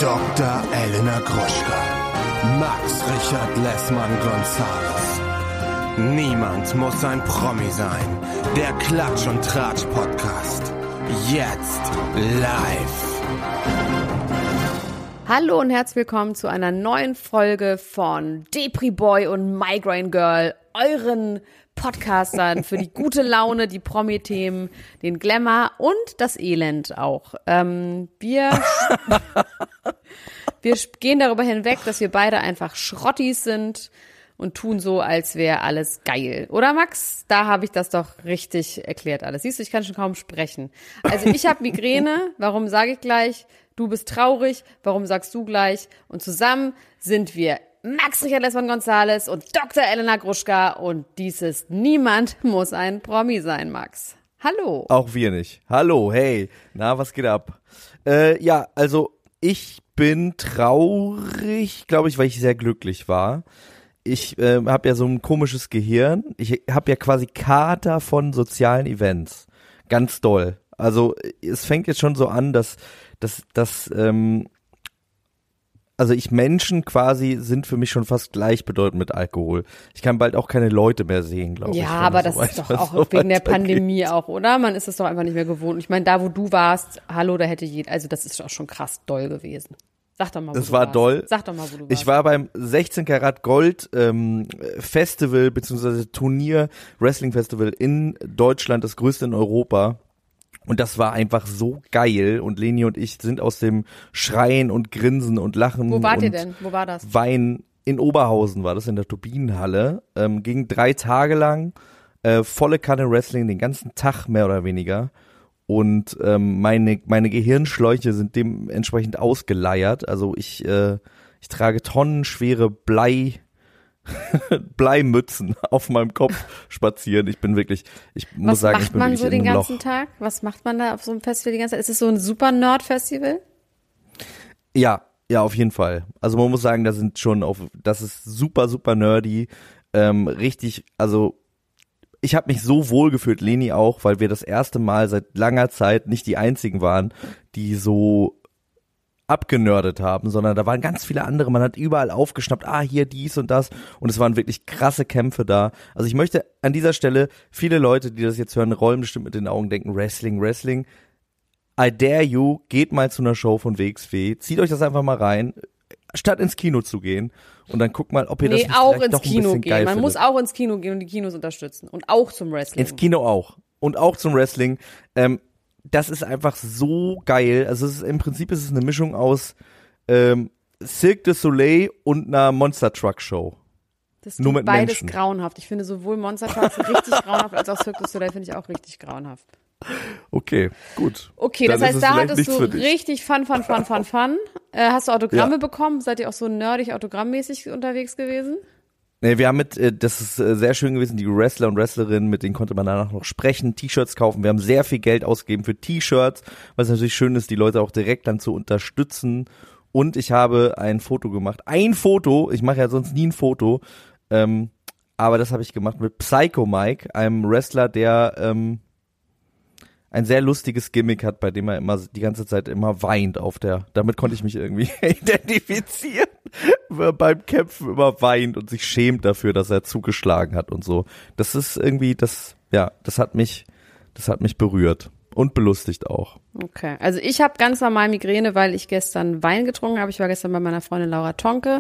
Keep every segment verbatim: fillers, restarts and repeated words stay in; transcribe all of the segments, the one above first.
Doktor Elena Gruschka, Max Richard Lessmann-Gonzales. Niemand muss ein Promi sein. Der Klatsch und Tratsch Podcast. Jetzt live. Hallo und herzlich willkommen zu einer neuen Folge von Depri Boy und Migraine Girl, euren Podcastern für die gute Laune, die Promi-Themen, den Glamour und das Elend auch. Ähm, wir, wir gehen darüber hinweg, dass wir beide einfach Schrottis sind und tun so, als wäre alles geil. Oder Max? Da habe ich das doch richtig erklärt alles. Siehst du, ich kann schon kaum sprechen. Also ich habe Migräne, warum sage ich gleich? Du bist traurig, warum sagst du gleich? Und zusammen sind wir Max Richard Lessmann-Gonzales und Doktor Elena Gruschka und dies ist Niemand muss ein Promi sein, Max. Hallo. Auch wir nicht. Hallo, hey. Na, was geht ab? Äh, ja, also ich bin traurig, glaube ich, weil ich sehr glücklich war. Ich äh, habe ja so ein komisches Gehirn. Ich habe ja quasi Kater von sozialen Events. Ganz doll. Also es fängt jetzt schon so an, dass, dass, dass ähm, also ich Menschen quasi sind für mich schon fast gleichbedeutend mit Alkohol. Ich kann bald auch keine Leute mehr sehen, glaube ja, ich. Ja, aber das so ist doch weit, auch so wegen der geht. Pandemie auch, oder? Man ist es doch einfach nicht mehr gewohnt. Ich meine, da wo du warst, hallo, da hätte jeder, also das ist auch schon krass doll gewesen. Sag doch mal, wo das du war warst. doll. Sag doch mal, wo du warst. Ich war beim sechzehn Karat Gold ähm, Festival bzw. Turnier Wrestling Festival in Deutschland, das größte in Europa. Und das war einfach so geil und Leni und ich sind aus dem Schreien und Grinsen und Lachen Wo wart und ihr denn? Wo war das? Weinen in Oberhausen war das, in der Turbinenhalle. Ähm, ging drei Tage lang, äh, volle Kanne Wrestling, den ganzen Tag mehr oder weniger. Und ähm, meine meine Gehirnschläuche sind dementsprechend ausgeleiert. Also ich äh, ich trage tonnenschwere Blei Bleimützen auf meinem Kopf spazieren. Ich bin wirklich, ich muss Was sagen, macht ich bin man wirklich so in den einem ganzen Loch. Tag? Was macht man da auf so einem Festival die ganze Zeit? Ist es so ein super Nerd-Festival? Ja, ja, auf jeden Fall. Also man muss sagen, da sind schon auf, das ist super, super nerdy, ähm, richtig, also ich habe mich so wohl gefühlt, Leni auch, weil wir das erste Mal seit langer Zeit nicht die einzigen waren, die so abgenördet haben, sondern da waren ganz viele andere, man hat überall aufgeschnappt, ah, hier dies und das und es waren wirklich krasse Kämpfe da. Also ich möchte an dieser Stelle, viele Leute, die das jetzt hören, rollen bestimmt mit den Augen, denken, Wrestling, Wrestling, I dare you, geht mal zu einer Show von W X W, zieht euch das einfach mal rein, statt ins Kino zu gehen und dann guckt mal, ob ihr Nee, das auch vielleicht ins doch ein Kino bisschen gehen. geil Man findet. muss auch ins Kino gehen und die Kinos unterstützen. Und auch zum Wrestling. Ins Kino auch. Und auch zum Wrestling. Ähm, das ist einfach so geil. Also es ist, im Prinzip ist es eine Mischung aus ähm, Cirque du Soleil und einer Monster Truck Show. Das Nur klingt mit beides Menschen. grauenhaft. Ich finde sowohl Monster Trucks richtig grauenhaft, als auch Cirque du Soleil finde ich auch richtig grauenhaft. Okay, gut. Okay, Dann das ist heißt, es da vielleicht hattest nichts du für dich. richtig Fun, Fun, Fun, Fun, Fun. Äh, hast du Autogramme Ja. bekommen? Seid ihr auch so nerdig autogrammmäßig unterwegs gewesen? Nee, wir haben mit, äh, das ist äh, sehr schön gewesen, die Wrestler und Wrestlerinnen, mit denen konnte man danach noch sprechen, T-Shirts kaufen. Wir haben sehr viel Geld ausgegeben für T-Shirts, was natürlich schön ist, die Leute auch direkt dann zu unterstützen. Und ich habe ein Foto gemacht. Ein Foto, ich mache ja sonst nie ein Foto, ähm, aber das habe ich gemacht mit Psycho Mike, einem Wrestler, der ähm, ein sehr lustiges Gimmick hat, bei dem er immer die ganze Zeit immer weint auf der, damit konnte ich mich irgendwie identifizieren, beim Kämpfen immer weint und sich schämt dafür, dass er zugeschlagen hat und so. Das ist irgendwie, das, ja, das hat mich, das hat mich berührt und belustigt auch. Okay, also ich habe ganz normal Migräne, weil ich gestern Wein getrunken habe. Ich war gestern bei meiner Freundin Laura Tonke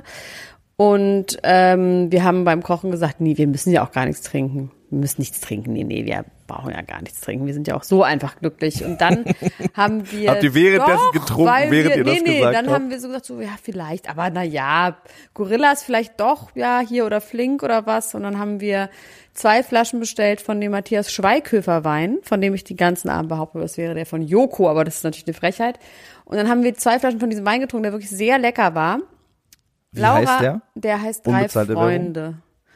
und ähm, wir haben beim Kochen gesagt, nee, wir müssen ja auch gar nichts trinken. Wir müssen nichts trinken. Nee, nee, wir brauchen ja gar nichts trinken. Wir sind ja auch so einfach glücklich. Und dann haben wir Habt ihr währenddessen doch, getrunken, weil während wir, ihr das nee, nee, gesagt dann habt? haben wir so gesagt, so, ja, vielleicht, aber na ja, Gorillas vielleicht doch, ja, hier oder Flink oder was. Und dann haben wir zwei Flaschen bestellt von dem Matthias Schweighöfer Wein, von dem ich die ganzen Abend behaupte, das wäre der von Joko, aber das ist natürlich eine Frechheit. Und dann haben wir zwei Flaschen von diesem Wein getrunken, der wirklich sehr lecker war. Wie Laura, heißt der? Der heißt Drei Unbezahlte Freunde.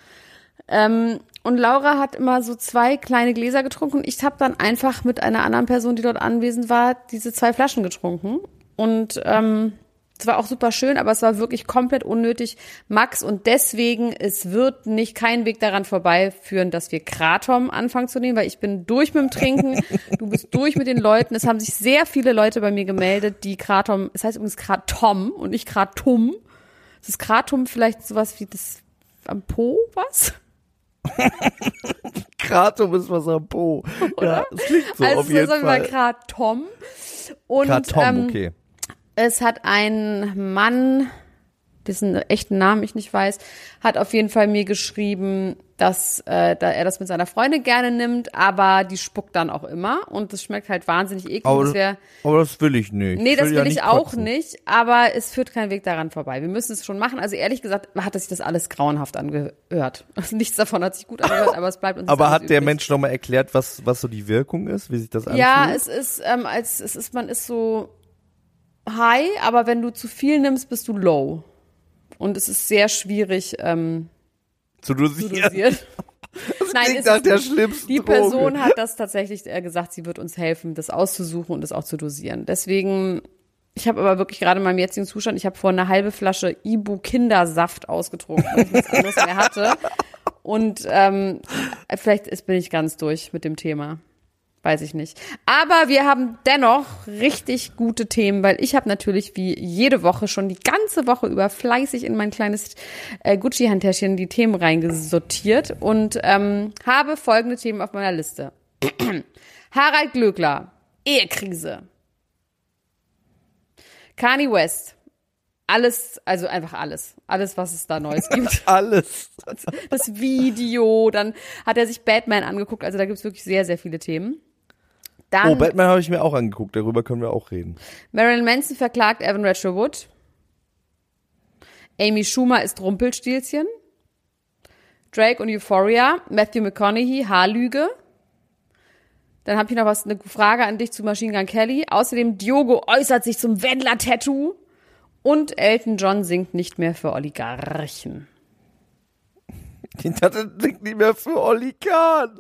Ähm, und Laura hat immer so zwei kleine Gläser getrunken und ich habe dann einfach mit einer anderen Person, die dort anwesend war, diese zwei Flaschen getrunken. Und ähm, Es war auch super schön, aber es war wirklich komplett unnötig, Max. Und deswegen, es wird nicht kein Weg daran vorbeiführen, dass wir Kratom anfangen zu nehmen, weil ich bin durch mit dem Trinken, du bist durch mit den Leuten. Es haben sich sehr viele Leute bei mir gemeldet, die Kratom, es heißt übrigens Kratom und nicht Kratum. Ist das Kratom vielleicht sowas wie das am Po, was? Kratom ist was am Po. Oder? Ja, das klingt so, also auf jeden sagen wir Fall. mal Kratom. Und, Kratom, ähm, okay. Es hat ein Mann, dessen echten Namen ich nicht weiß, hat auf jeden Fall mir geschrieben, dass äh, da er das mit seiner Freundin gerne nimmt, aber die spuckt dann auch immer und das schmeckt halt wahnsinnig eklig. Aber, das wär, aber das will ich nicht. nee, das will will ja ich nicht auch kotzen. nicht, aber es führt kein Weg daran vorbei. Wir müssen es schon machen. Also ehrlich gesagt hat sich das alles grauenhaft angehört. Also nichts davon hat sich gut angehört, aber es bleibt uns Aber alles hat der übrig. Mensch nochmal erklärt, was, was so die Wirkung ist, wie sich das anfühlt? Ja, es ist, ähm, als es ist, man ist so high, aber wenn du zu viel nimmst, bist du low. Und es ist sehr schwierig ähm, zu zu dosieren. dosieren. Das Nein, klingt es nach ist der nicht. schlimmsten Die Droge. Person hat das tatsächlich äh, gesagt, sie wird uns helfen, das auszusuchen und das auch zu dosieren. Deswegen, ich habe aber wirklich gerade in meinem jetzigen Zustand, ich habe vorhin eine halbe Flasche Ibu Kindersaft ausgetrunken, weil ich nichts anderes mehr hatte. Und ähm, vielleicht ist, bin ich ganz durch mit dem Thema. Weiß ich nicht. Aber wir haben dennoch richtig gute Themen, weil ich habe natürlich wie jede Woche schon die ganze Woche über fleißig in mein kleines äh, Gucci-Handtäschchen die Themen reingesortiert und ähm, habe folgende Themen auf meiner Liste. Harald Glöckler, Ehekrise. Kanye West, alles, also einfach alles. Alles, was es da Neues gibt. Alles. Das Video, dann hat er sich Batman angeguckt, also da gibt es wirklich sehr, sehr viele Themen. Dann Oh, Batman habe ich mir auch angeguckt, darüber können wir auch reden. Marilyn Manson verklagt Evan Rachel Wood. Amy Schumer ist Rumpelstilzchen. Drake und Euphoria. Matthew McConaughey, Haarlüge. Dann habe ich noch was, eine Frage an dich zu Machine Gun Kelly. Außerdem Diogo äußert sich zum Wendler-Tattoo. Und Elton John singt nicht mehr für Oligarchen. Ich dachte, das klingt nicht mehr für Olli Kahn.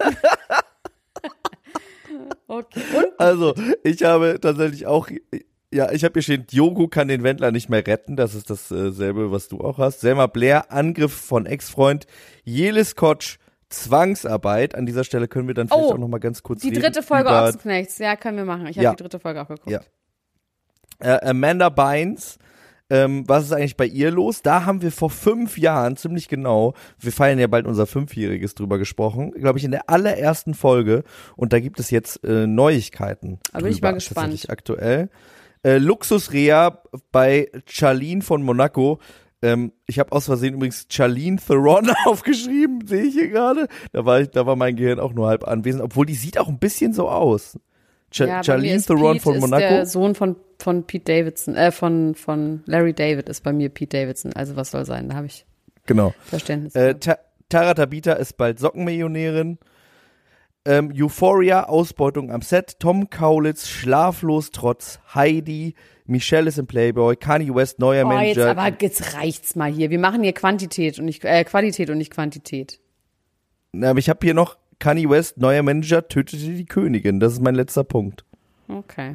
Okay. Und Also, ich habe tatsächlich auch, ja, ich habe hier stehen, Diogo kann den Wendler nicht mehr retten. Das ist dasselbe, was du auch hast. Selma Blair, Angriff von Ex-Freund. Jelis Kotsch, Zwangsarbeit. An dieser Stelle können wir dann vielleicht Oh, auch noch mal ganz kurz die reden. dritte Folge über, Ochsenknechts. Ja, können wir machen. Ich habe Ja. die dritte Folge auch geguckt. Ja. Äh, Amanda Bynes, ähm, was ist eigentlich bei ihr los? Da haben wir vor fünf Jahren, ziemlich genau, wir feiern ja bald unser Fünfjähriges, drüber gesprochen, glaube ich, in der allerersten Folge. Und da gibt es jetzt äh, Neuigkeiten. Da bin ich drüber, mal gespannt. tatsächlich aktuell. Äh, Luxusrea bei Charlene von Monaco. Ähm, ich habe aus Versehen übrigens Charlene Theron aufgeschrieben, sehe ich hier gerade. Da war ich, da war mein Gehirn auch nur halb anwesend, obwohl die sieht auch ein bisschen so aus. Cha- Ja, bei mir Charlene ist Theron Pete von ist Monaco. der Sohn von, von Pete Davidson, äh, von, von Larry David ist bei mir Pete Davidson. Also was soll sein, da habe ich Genau. Verständnis. Äh, für. Ta- Tara Tabita ist bald Sockenmillionärin. Ähm, Euphoria, Ausbeutung am Set. Tom Kaulitz, Schlaflos trotz Heidi. Michelle ist im Playboy. Kanye West, neuer Oh, jetzt, Manager. aber jetzt reicht's mal hier. Wir machen hier Quantität und nicht, äh, Qualität und nicht Quantität. Na, aber ich habe hier noch Kanye West, neuer Manager, tötete die Königin. Das ist mein letzter Punkt. Okay.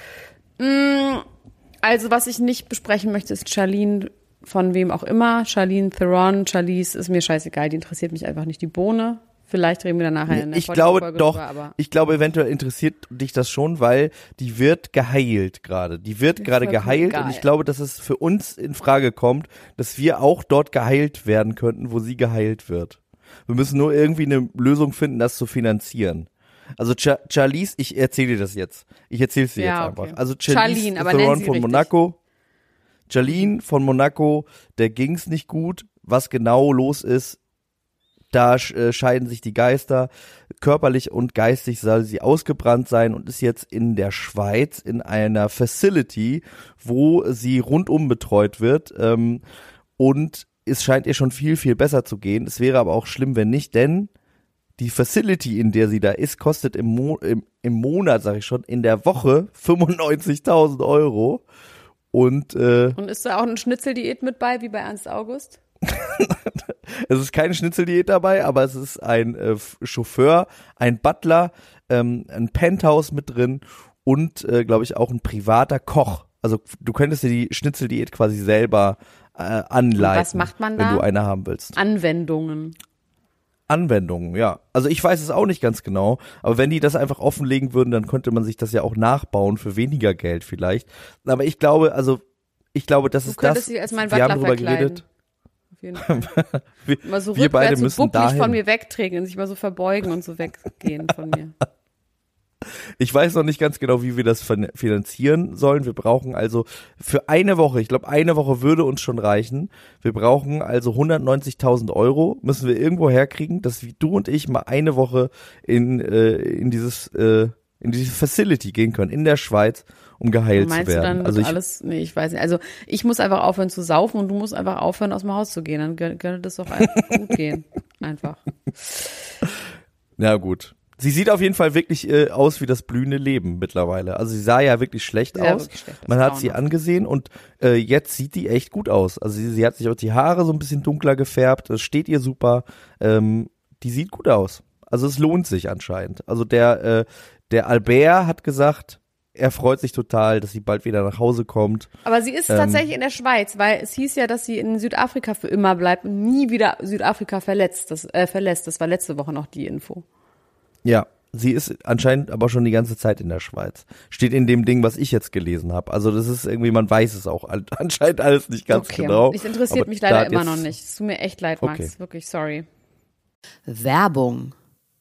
Mm, also, was ich nicht besprechen möchte, ist Charlene von wem auch immer. Charlene Theron, Charlize, ist mir scheißegal. Die interessiert mich einfach nicht die Bohne. Vielleicht reden wir dann nachher in der Ich glaube Folge doch, drüber, aber ich glaube eventuell interessiert dich das schon, weil die wird geheilt gerade. Die wird Ist gerade vollkommen geheilt egal. und ich glaube, dass es für uns in Frage kommt, dass wir auch dort geheilt werden könnten, wo sie geheilt wird. Wir müssen nur irgendwie eine Lösung finden, das zu finanzieren. Also Cha- Charlize, ich erzähle dir das jetzt. Ich erzähle es dir Ja, jetzt okay. einfach. Also Charlize Charlene, aber nennen Theron sie von richtig. Monaco. Charlene von Monaco, der ging's nicht gut. Was genau los ist, da äh, scheiden sich die Geister. Körperlich und geistig soll sie ausgebrannt sein und ist jetzt in der Schweiz in einer Facility, wo sie rundum betreut wird. Ähm, und es scheint ihr schon viel, viel besser zu gehen. Es wäre aber auch schlimm, wenn nicht, denn die Facility, in der sie da ist, kostet im, Mo- im, im Monat, sag ich schon, in der Woche fünfundneunzigtausend Euro. Und äh, Und ist da auch eine Schnitzeldiät mit bei, wie bei Ernst August? es ist keine Schnitzeldiät dabei, aber es ist ein äh, Chauffeur, ein Butler, ähm, ein Penthouse mit drin und, äh, glaube ich, auch ein privater Koch Also du könntest dir die Schnitzeldiät quasi selber äh, anleiten, was macht man da? wenn du eine haben willst. Anwendungen. Anwendungen, ja. Also ich weiß es auch nicht ganz genau, aber wenn die das einfach offenlegen würden, dann könnte man sich das ja auch nachbauen für weniger Geld vielleicht. Aber ich glaube, also ich glaube, das Du ist könntest das. dich als mein wir haben Butler drüber verkleiden. geredet. Auf jeden Fall. wir, Mal so wir beide rückwärts müssen so bucklig dahin. von mir wegtreten und sich mal so verbeugen und so weggehen von mir. Ich weiß noch nicht ganz genau, wie wir das finanzieren sollen. Wir brauchen also für eine Woche, ich glaube eine Woche würde uns schon reichen. Wir brauchen also hundertneunzigtausend Euro, müssen wir irgendwo herkriegen, dass du und ich mal eine Woche in äh, in dieses äh, in diese Facility gehen können, in der Schweiz, um geheilt Meinst zu werden. Du dann also ich, alles, nee, ich weiß nicht. Also ich muss einfach aufhören zu saufen und du musst einfach aufhören, aus dem Haus zu gehen. Dann könnte das doch einfach gut gehen. Einfach. Na gut. Sie sieht auf jeden Fall wirklich äh, aus wie das blühende Leben mittlerweile. Also sie sah ja wirklich schlecht Ja, aus. wirklich schlecht, das Man hat Braun sie aus. angesehen und äh, jetzt sieht die echt gut aus. Also sie, sie hat sich auch die Haare so ein bisschen dunkler gefärbt. Das steht ihr super. Ähm, die sieht gut aus. Also es lohnt sich anscheinend. Also der äh, der Albert hat gesagt, er freut sich total, dass sie bald wieder nach Hause kommt. Aber sie ist Ähm, tatsächlich in der Schweiz, weil es hieß ja, dass sie in Südafrika für immer bleibt und nie wieder Südafrika verletzt, das, äh, verlässt. Das war letzte Woche noch die Info. Ja, sie ist anscheinend aber schon die ganze Zeit in der Schweiz. Steht in dem Ding, was ich jetzt gelesen habe. Also das ist irgendwie, man weiß es auch an- anscheinend alles nicht ganz Okay, genau. es interessiert Aber mich da leider hat immer jetzt- noch nicht. Es tut mir echt leid, Max. Okay. Wirklich, sorry. Werbung.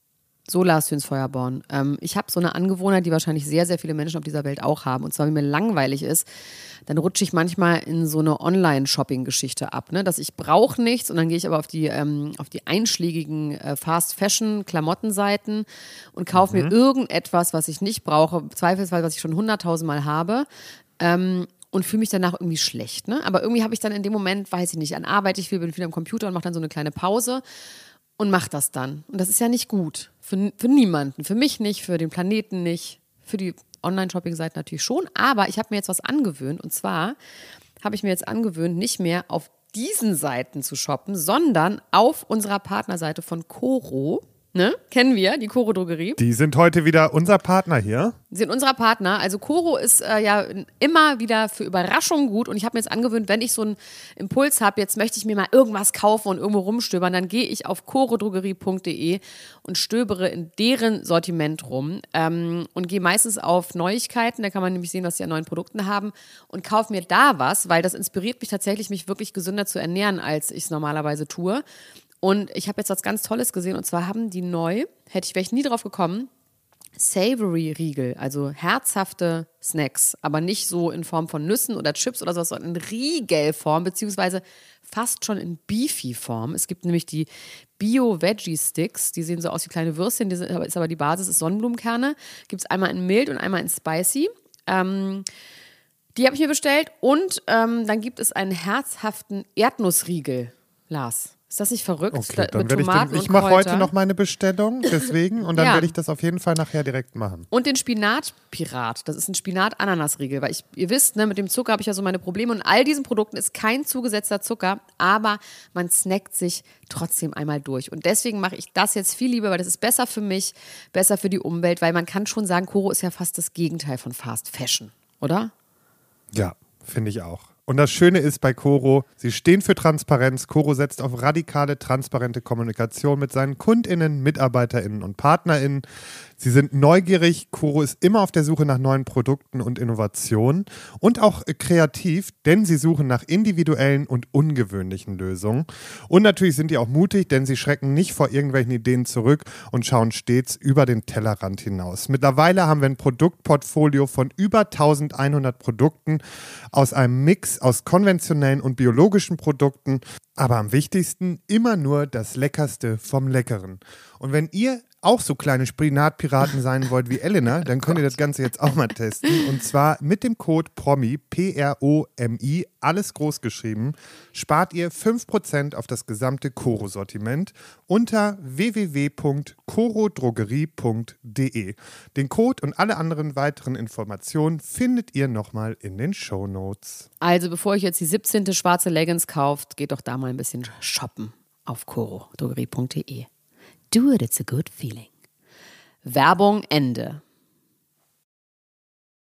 So, Lars Hüns-Feuerborn. Ähm, ich habe so eine Angewohnheit, die wahrscheinlich sehr, sehr viele Menschen auf dieser Welt auch haben. Und zwar, wenn mir langweilig ist, dann rutsche ich manchmal in so eine Online-Shopping-Geschichte ab. Ne? Dass ich brauche nichts und dann gehe ich aber auf die, ähm, auf die einschlägigen äh, Fast-Fashion-Klamottenseiten und kaufe Mhm. mir irgendetwas, was ich nicht brauche, zweifelsfall, was ich schon hunderttausendmal habe. Ähm, und fühle mich danach irgendwie schlecht. Ne? Aber irgendwie habe ich dann in dem Moment, weiß ich nicht, an Arbeit, ich viel, bin viel am Computer und mache dann so eine kleine Pause. Und mach das dann. Und das ist ja nicht gut. Für, für niemanden. Für mich nicht, für den Planeten nicht. Für die Online-Shopping-Seiten natürlich schon. Aber ich habe mir jetzt was angewöhnt. Und zwar habe ich mir jetzt angewöhnt, nicht mehr auf diesen Seiten zu shoppen, sondern auf unserer Partnerseite von Coro. Ne? Kennen wir, die Coro Drogerie. Die sind heute wieder unser Partner hier. Sind unserer Partner. Also Coro ist äh, ja immer wieder für Überraschungen gut und ich habe mir jetzt angewöhnt, wenn ich so einen Impuls habe, jetzt möchte ich mir mal irgendwas kaufen und irgendwo rumstöbern, dann gehe ich auf corodrogerie punkt de und stöbere in deren Sortiment rum ähm, und gehe meistens auf Neuigkeiten, da kann man nämlich sehen, was die an neuen Produkten haben und kaufe mir da was, weil das inspiriert mich tatsächlich, mich wirklich gesünder zu ernähren, als ich es normalerweise tue. Und ich habe jetzt was ganz Tolles gesehen und zwar haben die neu, hätte ich, wäre ich nie drauf gekommen, Savory-Riegel, also herzhafte Snacks, aber nicht so in Form von Nüssen oder Chips oder sowas, sondern in Riegelform, beziehungsweise fast schon in Beefy-Form. Es gibt nämlich die Bio-Veggie-Sticks, die sehen so aus wie kleine Würstchen, die sind, ist aber die Basis ist Sonnenblumenkerne. Gibt es einmal in mild und einmal in spicy. Ähm, die habe ich mir bestellt und ähm, dann gibt es einen herzhaften Erdnussriegel, Lars. Ist das nicht verrückt? Okay, Da- dann mit werde ich Tomaten den, ich und mache heute Kräuter. noch meine Bestellung, deswegen, und dann Ja. werde ich das auf jeden Fall nachher direkt machen. Und den Spinatpirat. Das ist ein Spinat-Ananas-Riegel. Weil ich, ihr wisst, ne, mit dem Zucker habe ich ja so meine Probleme. Und in all diesen Produkten ist kein zugesetzter Zucker, aber man snackt sich trotzdem einmal durch. Und deswegen mache ich das jetzt viel lieber, weil das ist besser für mich, besser für die Umwelt, weil man kann schon sagen, Coro ist ja fast das Gegenteil von Fast Fashion, oder? Ja, finde ich auch. Und das Schöne ist bei Coro, sie stehen für Transparenz. Coro setzt auf radikale, transparente Kommunikation mit seinen KundInnen, MitarbeiterInnen und PartnerInnen. Sie sind neugierig. Coro ist immer auf der Suche nach neuen Produkten und Innovationen und auch kreativ, denn sie suchen nach individuellen und ungewöhnlichen Lösungen. Und natürlich sind die auch mutig, denn sie schrecken nicht vor irgendwelchen Ideen zurück und schauen stets über den Tellerrand hinaus. Mittlerweile haben wir ein Produktportfolio von über eintausendeinhundert Produkten aus einem Mix aus konventionellen und biologischen Produkten, aber am wichtigsten immer nur das Leckerste vom Leckeren. Und wenn ihr auch so kleine Spinatpiraten sein wollt wie Elena, dann könnt ihr das Ganze jetzt auch mal testen. Und zwar mit dem Code PROMI, P R O M I, alles groß geschrieben, spart ihr fünf Prozent auf das gesamte Coro-Sortiment unter w w w punkt corodrogerie punkt de. Den Code und alle anderen weiteren Informationen findet ihr nochmal in den Shownotes. Also bevor ich jetzt die siebzehnte schwarze Leggings kauft, geht doch da mal ein bisschen shoppen auf corodrogerie punkt de. Do it, it's a good feeling. Werbung Ende.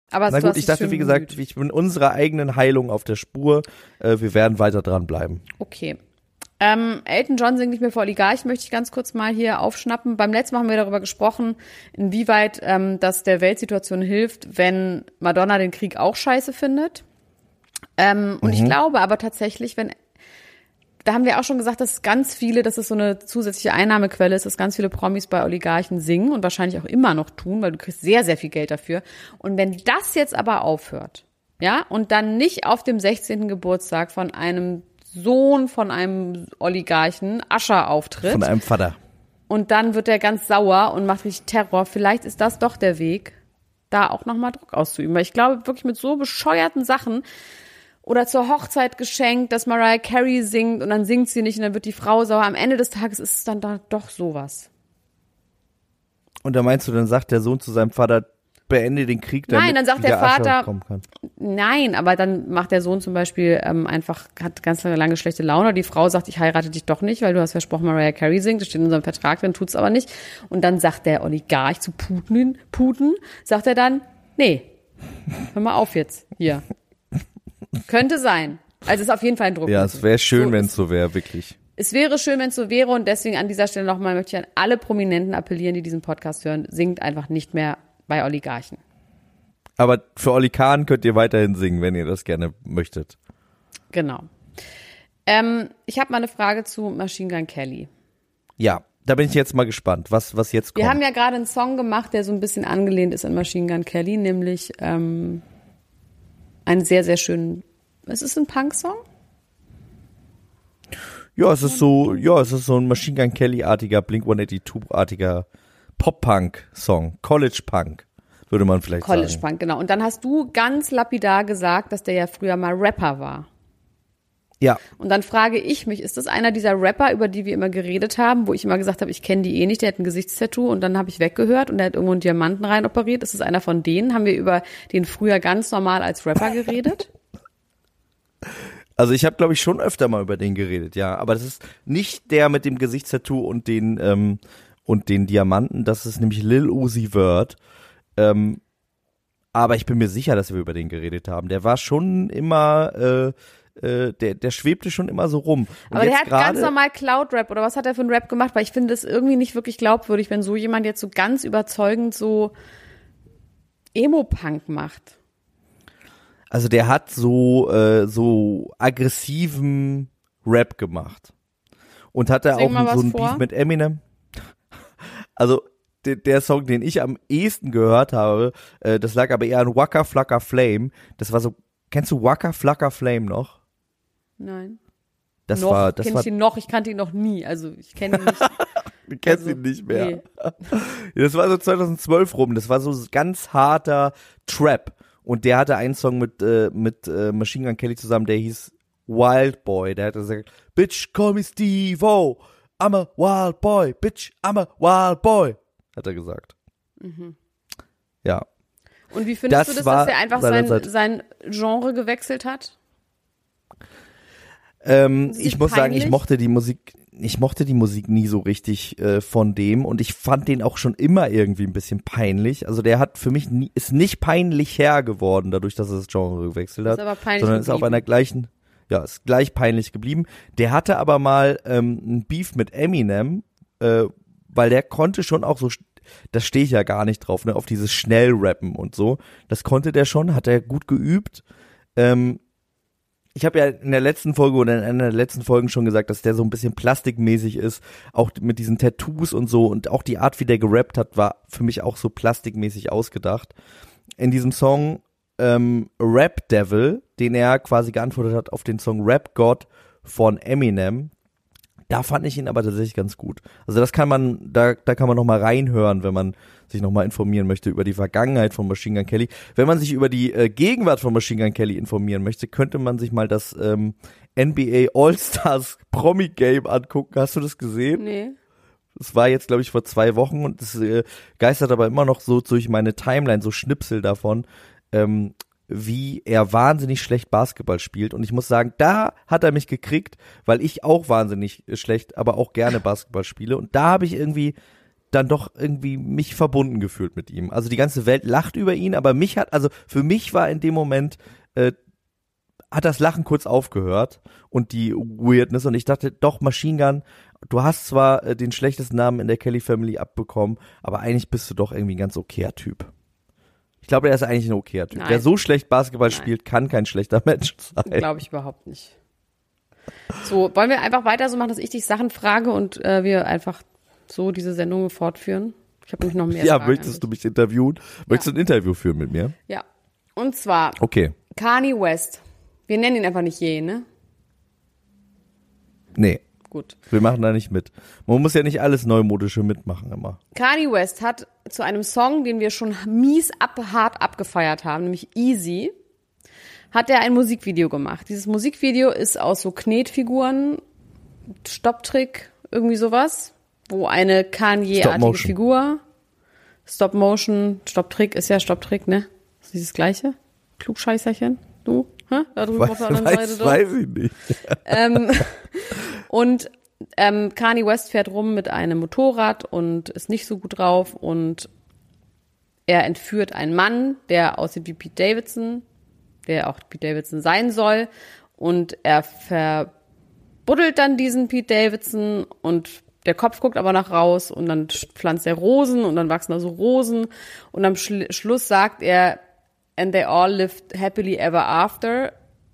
Aber Na du gut, hast ich dich dachte, schön wie gesagt, bemüht. ich bin unserer eigenen Heilung auf der Spur. Äh, wir werden weiter dranbleiben. Okay. Ähm, Elton John singt nicht mehr vor Oligarchen, möchte ich ganz kurz mal hier aufschnappen. Beim letzten Mal haben wir darüber gesprochen, inwieweit ähm, das der Weltsituation hilft, wenn Madonna den Krieg auch scheiße findet. Ähm, und Mhm. ich glaube aber tatsächlich, wenn, da haben wir auch schon gesagt, dass ganz viele, dass es so eine zusätzliche Einnahmequelle ist, dass ganz viele Promis bei Oligarchen singen und wahrscheinlich auch immer noch tun, weil du kriegst sehr, sehr viel Geld dafür. Und wenn das jetzt aber aufhört, ja, und dann nicht auf dem sechzehnten Geburtstag von einem Sohn von einem Oligarchen Ascher auftritt. Von einem Vater. Und dann wird er ganz sauer und macht richtig Terror. Vielleicht ist das doch der Weg, da auch nochmal Druck auszuüben. Weil ich glaube, wirklich mit so bescheuerten Sachen oder zur Hochzeit geschenkt, dass Mariah Carey singt und dann singt sie nicht und dann wird die Frau sauer. Am Ende des Tages ist es dann da doch sowas. Und da meinst du, dann sagt der Sohn zu seinem Vater, beende den Krieg, damit Nein, dann sagt wieder der Vater- Asche kommen kann. Nein, aber dann macht der Sohn zum Beispiel ähm, einfach, hat ganz lange, lange schlechte Laune. Die Frau sagt, ich heirate dich doch nicht, weil du hast versprochen, Mariah Carey singt. Das steht in unserem Vertrag, dann tut's aber nicht. Und dann sagt der Oligarch zu Putin, Putin, sagt er dann, nee, hör mal auf jetzt, hier. Könnte sein. Also es ist auf jeden Fall ein Druck. Ja, es wäre schön, So wenn ist- es so wäre, wirklich. Es wäre schön, wenn es so wäre und deswegen an dieser Stelle nochmal möchte ich an alle Prominenten appellieren, die diesen Podcast hören, singt einfach nicht mehr bei Oligarchen. Aber für Oli Kahn könnt ihr weiterhin singen, wenn ihr das gerne möchtet. Genau. Ähm, ich habe mal eine Frage zu Machine Gun Kelly. Ja, da bin ich jetzt mal gespannt, was, was jetzt kommt. Wir haben ja gerade einen Song gemacht, der so ein bisschen angelehnt ist an Machine Gun Kelly, nämlich ähm, einen sehr, sehr schönen, es ist ein Punk-Song? Ja, es ist so, ja, es ist so ein Machine Gun Kelly-artiger, Blink hundertachtzig-artiger Pop-Punk-Song, College-Punk, würde man vielleicht College sagen. Punk, genau. Und dann hast du ganz lapidar gesagt, dass der ja früher mal Rapper war. Ja, Und dann frage ich mich, ist das einer dieser Rapper, über die wir immer geredet haben, wo ich immer gesagt habe, ich kenne die eh nicht, der hat ein Gesichtstattoo und dann habe ich weggehört und der hat irgendwo einen Diamanten rein operiert. Ist das einer von denen? Haben wir über den früher ganz normal als Rapper geredet? also ich habe, glaube ich, schon öfter mal über den geredet, ja. Aber das ist nicht der mit dem Gesichtstattoo und den, ähm, und den Diamanten, das ist nämlich Lil Uzi Vert. Ähm, aber ich bin mir sicher, dass wir über den geredet haben. Der war schon immer, äh, äh, der, der schwebte schon immer so rum. Und Aber der jetzt hat ganz gerade- normal Cloud-Rap oder was hat er für einen Rap gemacht? Weil ich finde das irgendwie nicht wirklich glaubwürdig, wenn so jemand jetzt so ganz überzeugend so Emo-Punk macht. Also der hat so äh, so aggressiven Rap gemacht und hat da Sing auch mal so was ein vor. Beef mit Eminem. Also de, der Song, den ich am ehesten gehört habe, äh, das lag aber eher an Waka Flocka Flame. Das war so, kennst du Waka Flocka Flame noch? Nein. Das noch war, das kenne war, ich ihn noch, ich kannte ihn noch nie. Also ich kenne ihn nicht. du kennst also, ihn nicht mehr. Nee. Ja, das war so zweitausendzwölf rum. Das war so ganz harter Trap. Und der hatte einen Song mit, äh, mit äh, Machine Gun Kelly zusammen, der hieß Wild Boy. Der hat gesagt, Bitch, call me Steve-O, I'm a wild boy, Bitch, I'm a wild boy, hat er gesagt. Mhm. Ja. Und wie findest Das du das, war dass er einfach sein, seinerzeit- sein Genre gewechselt hat? Ähm, Ist ich nicht muss sagen, ich peinlich? mochte die Musik, ich mochte die Musik nie so richtig äh, von dem und ich fand den auch schon immer irgendwie ein bisschen peinlich. Also der hat für mich nie, ist nicht peinlich her geworden, dadurch, dass er das Genre gewechselt hat, Ist aber peinlich sondern ist auf geblieben. einer gleichen, ja, ist gleich peinlich geblieben. Der hatte aber mal ähm, ein Beef mit Eminem, äh, weil der konnte schon auch so, das stehe ich ja gar nicht drauf, ne, auf dieses Schnellrappen und so. Das konnte der schon, hat er gut geübt. Ähm, Ich habe ja in der letzten Folge oder in einer der letzten Folgen schon gesagt, dass der so ein bisschen plastikmäßig ist, auch mit diesen Tattoos und so und auch die Art, wie der gerappt hat, war für mich auch so plastikmäßig ausgedacht. In diesem Song ähm, Rap Devil, den er quasi geantwortet hat auf den Song Rap God von Eminem, da fand ich ihn aber tatsächlich ganz gut. Also das kann man, da, da kann man noch mal reinhören, wenn man sich noch mal informieren möchte über die Vergangenheit von Machine Gun Kelly. Wenn man sich über die äh, Gegenwart von Machine Gun Kelly informieren möchte, könnte man sich mal das ähm, N B A All-Stars Promi-Game angucken. Hast du das gesehen? Nee. Das war jetzt, glaube ich, vor zwei Wochen und es äh, geistert aber immer noch so durch meine Timeline, so Schnipsel davon, ähm, wie er wahnsinnig schlecht Basketball spielt. Und ich muss sagen, da hat er mich gekriegt, weil ich auch wahnsinnig schlecht, aber auch gerne Basketball spiele. Und da habe ich irgendwie, dann doch irgendwie mich verbunden gefühlt mit ihm. Also die ganze Welt lacht über ihn, aber mich hat, also für mich war in dem Moment, äh, hat das Lachen kurz aufgehört und die Weirdness und ich dachte, doch, Machine Gun, du hast zwar äh, den schlechtesten Namen in der Kelly Family abbekommen, aber eigentlich bist du doch irgendwie ein ganz okayer Typ. Ich glaube, er ist eigentlich ein okayer Typ. Nein. Wer so schlecht Basketball Nein. spielt, kann kein schlechter Mensch sein. Glaube ich überhaupt nicht. So, wollen wir einfach weiter so machen, dass ich dich Sachen frage und äh, wir einfach so diese Sendung fortführen? Ich habe nämlich noch mehr Ja, Fragen möchtest du eigentlich. mich interviewen? Möchtest Ja. du ein Interview führen mit mir? Ja, und zwar Okay. Kanye West. Wir nennen ihn einfach nicht je, ne? Nee, Gut. wir machen da nicht mit. Man muss ja nicht alles Neumodische mitmachen immer. Kanye West hat zu einem Song, den wir schon mies ab, hart abgefeiert haben, nämlich Easy, hat er ein Musikvideo gemacht. Dieses Musikvideo ist aus so Knetfiguren, Stopptrick, irgendwie sowas, wo eine Kanye-artige Stop-Motion. Figur, Stop-Motion, Stopptrick ist ja Stopptrick, ne? Ist das gleiche? Klugscheißerchen? Du? Hä? Da drüben auf der anderen Weiß, Seite. doch. weiß ich nicht. Ähm, und ähm, Kanye West fährt rum mit einem Motorrad und ist nicht so gut drauf und er entführt einen Mann, der aussieht wie Pete Davidson, der auch Pete Davidson sein soll, und er verbuddelt dann diesen Pete Davidson und der Kopf guckt aber nach raus und dann pflanzt er Rosen und dann wachsen da so Rosen und am Schli- Schluss sagt er, and they all lived happily ever after,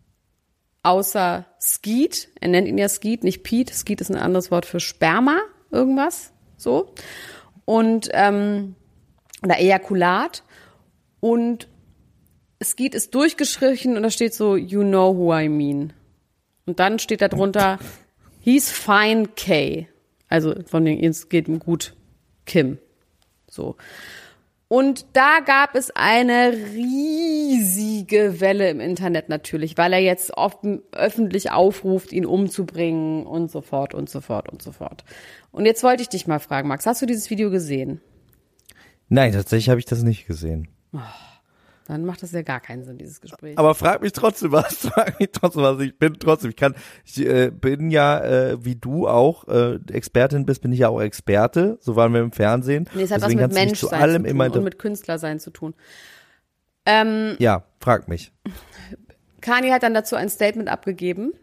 außer Skeet. Er nennt ihn ja Skeet, nicht Pete. Skeet ist ein anderes Wort für Sperma, irgendwas, so. Und, ähm, oder Ejakulat. Und Skeet ist durchgestrichen und da steht so, you know who I mean. Und dann steht da drunter, he's fine, K. Also von den, es geht ihm gut, Kim. So. Und da gab es eine riesige Welle im Internet natürlich, weil er jetzt offen, öffentlich aufruft, ihn umzubringen und so fort und so fort und so fort. Und jetzt wollte ich dich mal fragen, Max, hast du dieses Video gesehen? Nein, tatsächlich habe ich das nicht gesehen. Dann macht das ja gar keinen Sinn, dieses Gespräch. Aber frag mich trotzdem was, frag mich trotzdem was. Ich bin trotzdem, ich kann, ich äh, bin ja, äh, wie du auch äh, Expertin bist, bin ich ja auch Experte. So waren wir im Fernsehen. Nee, es hat Deswegen was mit kannst du mich zu Menschsein allem zu tun immer und inter- mit Künstlersein zu tun. Ähm, Ja, frag mich. Kanye hat dann dazu ein Statement abgegeben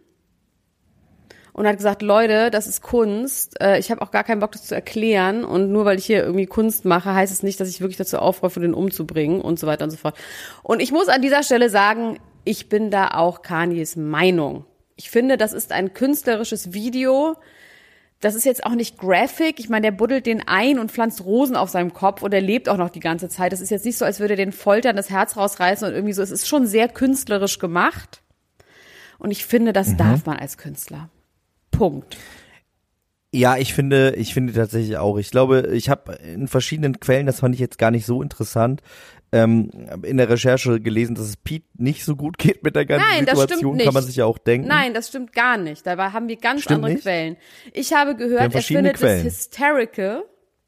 und hat gesagt, Leute, das ist Kunst. Äh, ich habe auch gar keinen Bock, das zu erklären. Und nur weil ich hier irgendwie Kunst mache, heißt es nicht, dass ich wirklich dazu aufrufe, den umzubringen und so weiter und so fort. Und ich muss an dieser Stelle sagen, ich bin da auch Kanyes Meinung. Ich finde, das ist ein künstlerisches Video. Das ist jetzt auch nicht graphic. Ich meine, der buddelt den ein und pflanzt Rosen auf seinem Kopf und er lebt auch noch die ganze Zeit. Das ist jetzt nicht so, als würde er den foltern, das Herz rausreißen und irgendwie so. Es ist schon sehr künstlerisch gemacht. Und ich finde, das Mhm. darf man als Künstler. Punkt. Ja, ich finde, ich finde tatsächlich auch. Ich glaube, ich habe in verschiedenen Quellen, das fand ich jetzt gar nicht so interessant, ähm, in der Recherche gelesen, dass es Pete nicht so gut geht mit der ganzen Nein, das Situation, stimmt nicht. kann man sich ja auch denken. Nein, das stimmt gar nicht. Dabei haben wir ganz Stimmt andere nicht? Quellen. Ich habe Wir gehört, haben er verschiedene findet Quellen. es hysterical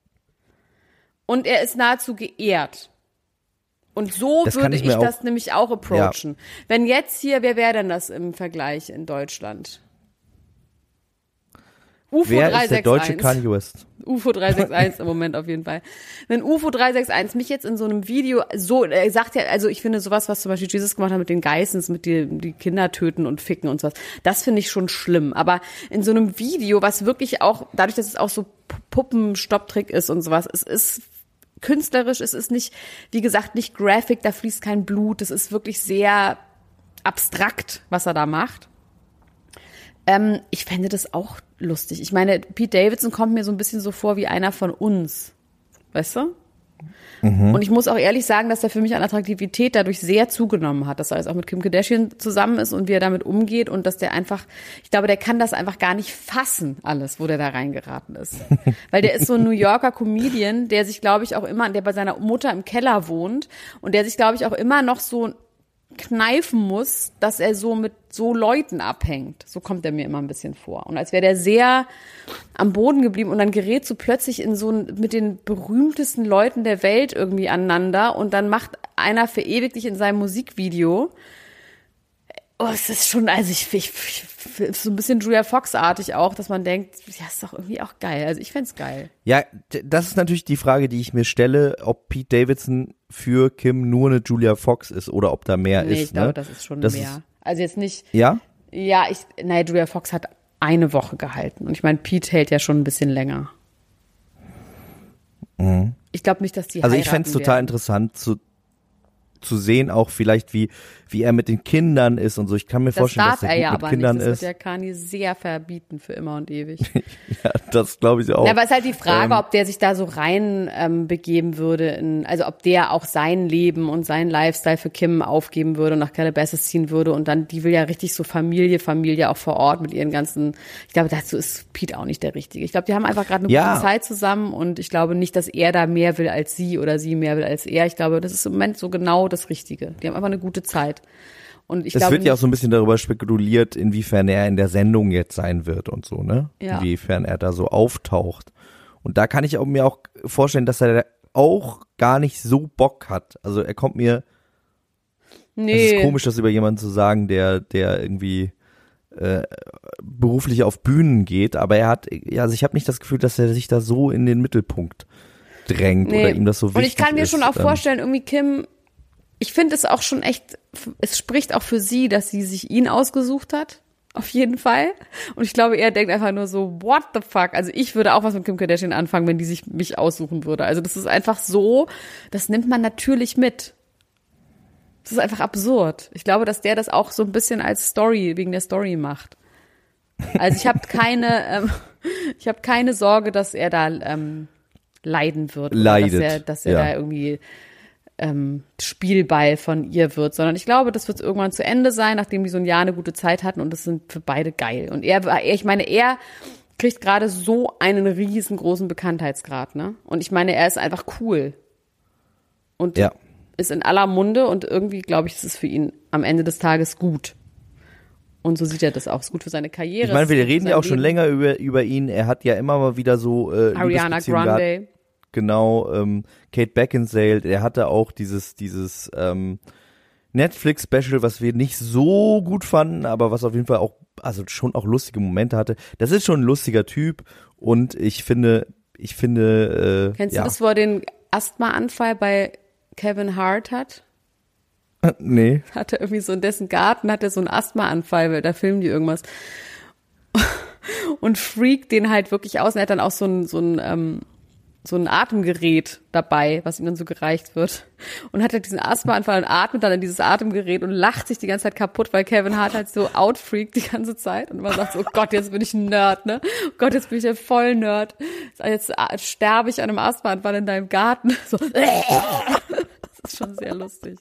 und er ist nahezu geehrt. Und so Das kann würde ich ich, mir auch- das nämlich auch approachen. Wenn jetzt hier, wer wäre denn das im Vergleich in Deutschland? U F O Wer drei ist der sechs deutsche eins. Kanye West? U F O drei sechs eins im Moment auf jeden Fall. Wenn U F O drei sechs eins mich jetzt in so einem Video so, er sagt ja, also ich finde sowas, was zum Beispiel Jesus gemacht hat mit den Geissens, mit die, die Kinder töten und ficken und sowas, das finde ich schon schlimm. Aber in so einem Video, was wirklich auch, dadurch, dass es auch so Puppenstopptrick ist und sowas, es ist künstlerisch, es ist nicht, wie gesagt, nicht graphic, da fließt kein Blut, es ist wirklich sehr abstrakt, was er da macht. Ähm, ich fände das auch lustig. Ich meine, Pete Davidson kommt mir so ein bisschen so vor wie einer von uns. Weißt du? Mhm. Und ich muss auch ehrlich sagen, dass er für mich an Attraktivität dadurch sehr zugenommen hat, dass er jetzt auch mit Kim Kardashian zusammen ist und wie er damit umgeht und dass der einfach, ich glaube, der kann das einfach gar nicht fassen, alles, wo der da reingeraten ist. Weil der ist so ein New Yorker Comedian, der sich, glaube ich, auch immer, der bei seiner Mutter im Keller wohnt und der sich, glaube ich, auch immer noch so kneifen muss, dass er so mit so Leuten abhängt. So kommt er mir immer ein bisschen vor. Und als wäre der sehr am Boden geblieben und dann gerät so plötzlich in so ein, mit den berühmtesten Leuten der Welt irgendwie aneinander und dann macht einer verewigt dich in seinem Musikvideo. Oh, es ist schon, also ich, ich, ich so ein bisschen Julia Fox-artig auch, dass man denkt, ja, ist doch irgendwie auch geil. Also ich fänd's geil. Ja, das ist natürlich die Frage, die ich mir stelle, ob Pete Davidson für Kim nur eine Julia Fox ist oder ob da mehr nee, ist. ich glaube, ne? das ist schon das mehr. Ist, also jetzt nicht. ja? Ja, ich, nein, Julia Fox hat eine Woche gehalten. Und ich meine, Pete hält ja schon ein bisschen länger. Mhm. Ich glaube nicht, dass die Also ich fände es total werden. interessant zu zu sehen, auch vielleicht wie wie er mit den Kindern ist und so. Ich kann mir Das vorstellen, darf dass er er gut ja mit aber Kindern nicht. Das ist. wird ja Kanye sehr verbieten für immer und ewig. Ja, das glaube ich auch. Ja, aber es ist halt die Frage, Ähm, ob der sich da so rein ähm, begeben würde, in, also ob der auch sein Leben und seinen Lifestyle für Kim aufgeben würde und nach Calabasas ziehen würde und dann, die will ja richtig so Familie, Familie auch vor Ort mit ihren ganzen, ich glaube, dazu ist Pete auch nicht der Richtige. Ich glaube, die haben einfach gerade eine Ja. gute Zeit zusammen und ich glaube nicht, dass er da mehr will als sie oder sie mehr will als er. Ich glaube, das ist im Moment so genau das Richtige. Die haben einfach eine gute Zeit. Und ich es glaube wird ja auch nicht- so ein bisschen darüber spekuliert, inwiefern er in der Sendung jetzt sein wird und so, ne? Ja. Inwiefern er da so auftaucht. Und da kann ich auch, mir auch vorstellen, dass er auch gar nicht so Bock hat. Also er kommt mir, nee. es ist komisch, das über jemanden zu sagen, der, der irgendwie äh, beruflich auf Bühnen geht, aber er hat, ja, also ich habe nicht das Gefühl, dass er sich da so in den Mittelpunkt drängt Nee. oder ihm das so wichtig Und ich kann mir ist. schon auch Ähm, vorstellen, irgendwie Kim, ich finde es auch schon echt, es spricht auch für sie, dass sie sich ihn ausgesucht hat. Auf jeden Fall. Und ich glaube, er denkt einfach nur so, what the fuck? Also ich würde auch was mit Kim Kardashian anfangen, wenn die sich mich aussuchen würde. Also das ist einfach so, das nimmt man natürlich mit. Das ist einfach absurd. Ich glaube, dass der das auch so ein bisschen als Story, wegen der Story macht. Also ich habe keine, ähm, ich habe keine Sorge, dass er da ähm, leiden wird. Oder Leidet, dass er, dass er ja. da irgendwie ähm, Spielball von ihr wird, sondern ich glaube, das wird irgendwann zu Ende sein, nachdem die so ein Jahr eine gute Zeit hatten und das sind für beide geil. Und er, er ich meine, er kriegt gerade so einen riesengroßen Bekanntheitsgrad, ne? Und ich meine, er ist einfach cool. Und Ja. ist in aller Munde und irgendwie, glaube ich, ist es für ihn am Ende des Tages gut. Und so sieht er das auch. Ist gut für seine Karriere. Ich meine, wir ist gut für reden sein ja auch schon Leben. länger über, über ihn. Er hat ja immer mal wieder so äh, Ariana Liebesbeziehungen gehabt. Grande. Genau, ähm, Kate Beckinsale, er hatte auch dieses, dieses ähm, Netflix-Special, was wir nicht so gut fanden, aber was auf jeden Fall auch, also schon auch lustige Momente hatte. Das ist schon ein lustiger Typ und ich finde, ich finde, äh, Kennst ja. du das, wo er den Asthma-Anfall bei Kevin Hart hat? Nee. Hat er irgendwie so in dessen Garten, hat er so einen Asthma-Anfall, weil da filmen die irgendwas. Und freakt den halt wirklich aus. Und er hat dann auch so ein, so ein, ähm, so ein Atemgerät dabei, was ihm dann so gereicht wird. Und hat halt diesen Asthmaanfall und atmet dann in dieses Atemgerät und lacht sich die ganze Zeit kaputt, weil Kevin Hart halt so outfreakt die ganze Zeit. Und man sagt so, oh Gott, jetzt bin ich ein Nerd, ne? Oh Gott, jetzt bin ich der Voll-Nerd. Jetzt sterbe ich an einem Asthmaanfall in deinem Garten. So. Das ist schon sehr lustig.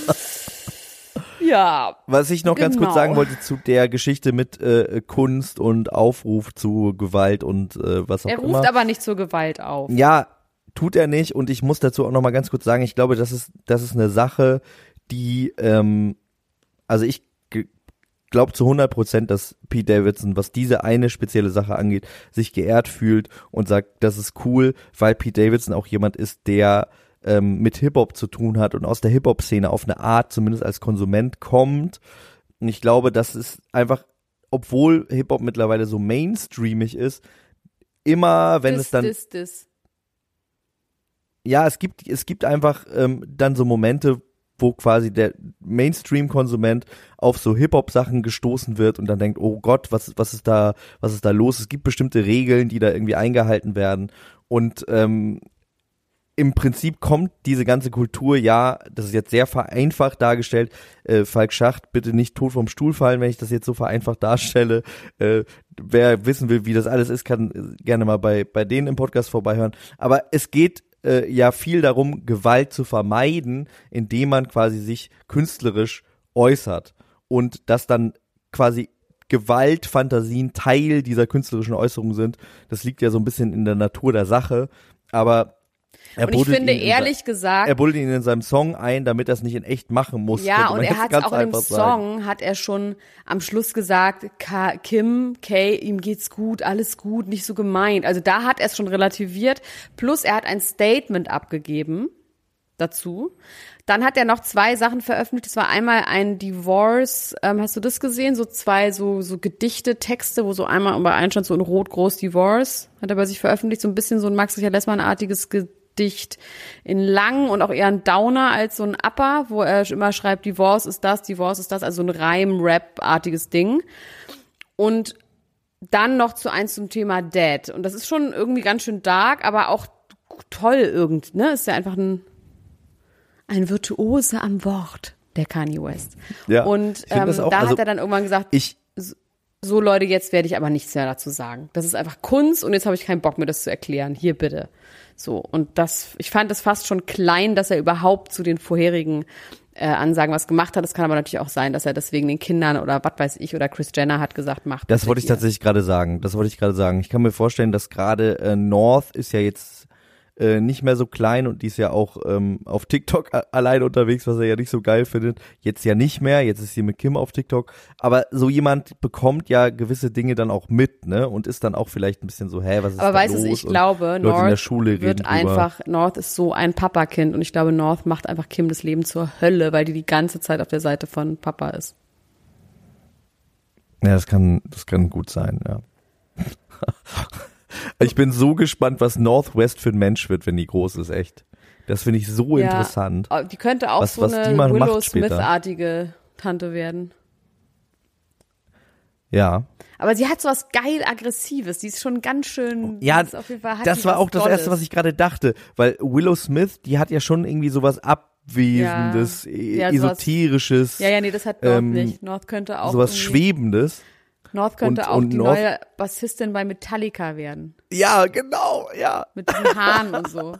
Ja. Was ich noch ganz Genau. kurz sagen wollte zu der Geschichte mit äh, Kunst und Aufruf zu Gewalt und äh, was auch Er immer. ruft aber nicht zur Gewalt auf. Ja, tut er nicht. Und ich muss dazu auch noch mal ganz kurz sagen, ich glaube, das ist, das ist eine Sache, die, ähm, also ich g- glaube zu hundert Prozent, dass Pete Davidson, was diese eine spezielle Sache angeht, sich geehrt fühlt und sagt, das ist cool, weil Pete Davidson auch jemand ist, der ähm, mit Hip-Hop zu tun hat und aus der Hip-Hop-Szene auf eine Art zumindest als Konsument kommt. Und ich glaube, das ist einfach, obwohl Hip-Hop mittlerweile so mainstreamig ist, immer, wenn das, es dann das, das. ja, es gibt, es gibt einfach ähm, dann so Momente, wo quasi der Mainstream-Konsument auf so Hip-Hop-Sachen gestoßen wird und dann denkt, oh Gott, was, was ist da, was ist da los? Es gibt bestimmte Regeln, die da irgendwie eingehalten werden. Und ähm, im Prinzip kommt diese ganze Kultur, ja, das ist jetzt sehr vereinfacht dargestellt, äh, Falk Schacht, bitte nicht tot vom Stuhl fallen, wenn ich das jetzt so vereinfacht darstelle. Äh, wer wissen will, wie das alles ist, kann gerne mal bei, bei denen im Podcast vorbeihören. Aber es geht äh, ja viel darum, Gewalt zu vermeiden, indem man quasi sich künstlerisch äußert. Und dass dann quasi Gewaltfantasien Teil dieser künstlerischen Äußerung sind. Das liegt ja so ein bisschen in der Natur der Sache. Aber er Und ich buddelt finde ihn in ehrlich se- gesagt, er buddelt ihn in seinem Song ein, damit er es nicht in echt machen muss. ja, könnte und man er jetzt hat ganz auch in dem einfach sagen. Song, hat er schon am Schluss gesagt, Ka- Kim, Kay, ihm geht's gut, alles gut, nicht so gemeint. Also da hat er es schon relativiert. Plus er hat ein Statement abgegeben, dazu. Dann hat er noch zwei Sachen veröffentlicht. Das war einmal ein Divorce, ähm, hast du das gesehen? So zwei so so Gedichte, Texte, wo so einmal bei einem stand so in Rot groß Divorce. Hat er bei sich veröffentlicht, so ein bisschen so ein Max Richard Lessmann-artiges Gedicht in lang und auch eher ein Downer als so ein Upper, wo er immer schreibt, Divorce ist das, Divorce ist das, also so ein Reim-Rap-artiges Ding. Und dann noch zu eins zum Thema Dad. Und das ist schon irgendwie ganz schön dark, aber auch toll irgendwie, ne? Ist ja einfach ein Ein Virtuose am Wort, der Kanye West. Ja, und ich find das ähm, auch, da also hat er dann irgendwann gesagt, ich, so Leute, jetzt werde ich aber nichts mehr dazu sagen. Das ist einfach Kunst und jetzt habe ich keinen Bock mehr, das zu erklären. Hier bitte. So, und das, ich fand es fast schon klein, dass er überhaupt zu den vorherigen äh, Ansagen was gemacht hat. Das kann aber natürlich auch sein, dass er deswegen den Kindern oder was weiß ich oder Kris Jenner hat gesagt, macht. Das wollte ich tatsächlich gerade sagen. Das wollte ich gerade sagen. Ich kann mir vorstellen, dass gerade äh, North ist ja jetzt Äh, nicht mehr so klein und die ist ja auch ähm, auf TikTok a- alleine unterwegs, was er ja nicht so geil findet. Jetzt ja nicht mehr, jetzt ist sie mit Kim auf TikTok. Aber so jemand bekommt ja gewisse Dinge dann auch mit, ne? Und ist dann auch vielleicht ein bisschen so, hä, was ist aber da weißt los? du, ich Und glaube, Leute in der North Schule reden wird drüber. einfach, North ist so ein Papakind und ich glaube, North macht einfach Kim das Leben zur Hölle, weil die die ganze Zeit auf der Seite von Papa ist. Ja, das kann, das kann gut sein, ja. Ich bin so gespannt, was Northwest für ein Mensch wird, wenn die groß ist, echt. Das finde ich so Ja, interessant. die könnte auch Was- so was die eine mal macht Willow später. Smith-artige Tante werden. Ja. Aber sie hat so was geil Aggressives. Die ist schon ganz schön. Ja, die ist auf jeden Fall, hat das die war was auch das Dolles. Erste, was ich gerade dachte. Weil Willow Smith, die hat ja schon irgendwie sowas Abwesendes, Ja. e- Ja, sowas- Esoterisches, Ja, ja, nee, das hat North ähm, nicht. North könnte auch sowas irgendwie- Schwebendes. North könnte und- auch und die North- neue Bassistin bei Metallica werden. Ja, genau, ja. Mit diesen Haaren und so.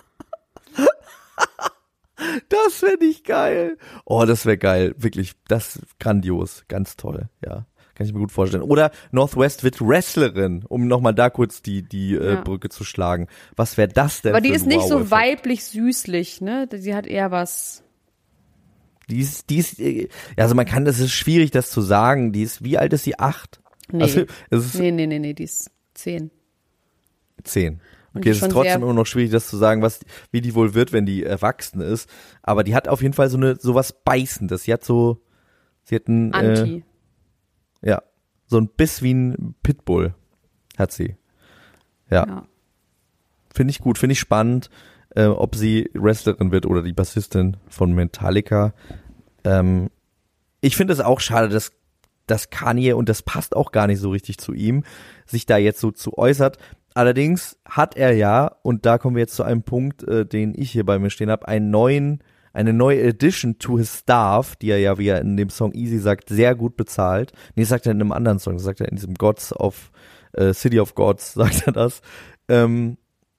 Das fände ich geil. Oh, das wäre geil. Wirklich, das ist grandios. Ganz toll, ja. Kann ich mir gut vorstellen. Oder Northwest wird Wrestlerin, um nochmal da kurz die, die äh, Ja. Brücke zu schlagen. Was wäre das denn Aber die für ein ist nicht so Wow-Effekt? weiblich süßlich, ne? Sie hat eher was. Die ist, die ist, äh, also man kann, das ist schwierig, das zu sagen. Die ist, wie alt ist sie? Acht? Nee. Also, es ist Nee, nee, nee, nee, die ist zehn. zehn. Und Okay, die es ist ist schon trotzdem sehr- immer noch schwierig, das zu sagen, was, wie die wohl wird, wenn die erwachsen ist. Aber die hat auf jeden Fall so eine, sowas Beißendes. Sie hat so, sie hat ein, Anti. Äh, ja, so ein Biss wie ein Pitbull hat sie. Ja, Ja. finde ich gut, finde ich spannend, äh, ob sie Wrestlerin wird oder die Bassistin von Metallica. Ähm, ich finde es auch schade, dass, dass Kanye, und das passt auch gar nicht so richtig zu ihm, sich da jetzt so zu äußert. Allerdings hat er ja, und da kommen wir jetzt zu einem Punkt, äh, den ich hier bei mir stehen habe, einen neuen, eine neue Addition to his staff, die er ja, wie er in dem Song Easy sagt, sehr gut bezahlt. Nee, das sagt er in einem anderen Song, das sagt er in diesem Gods of, äh, City of Gods, sagt er das. Ähm,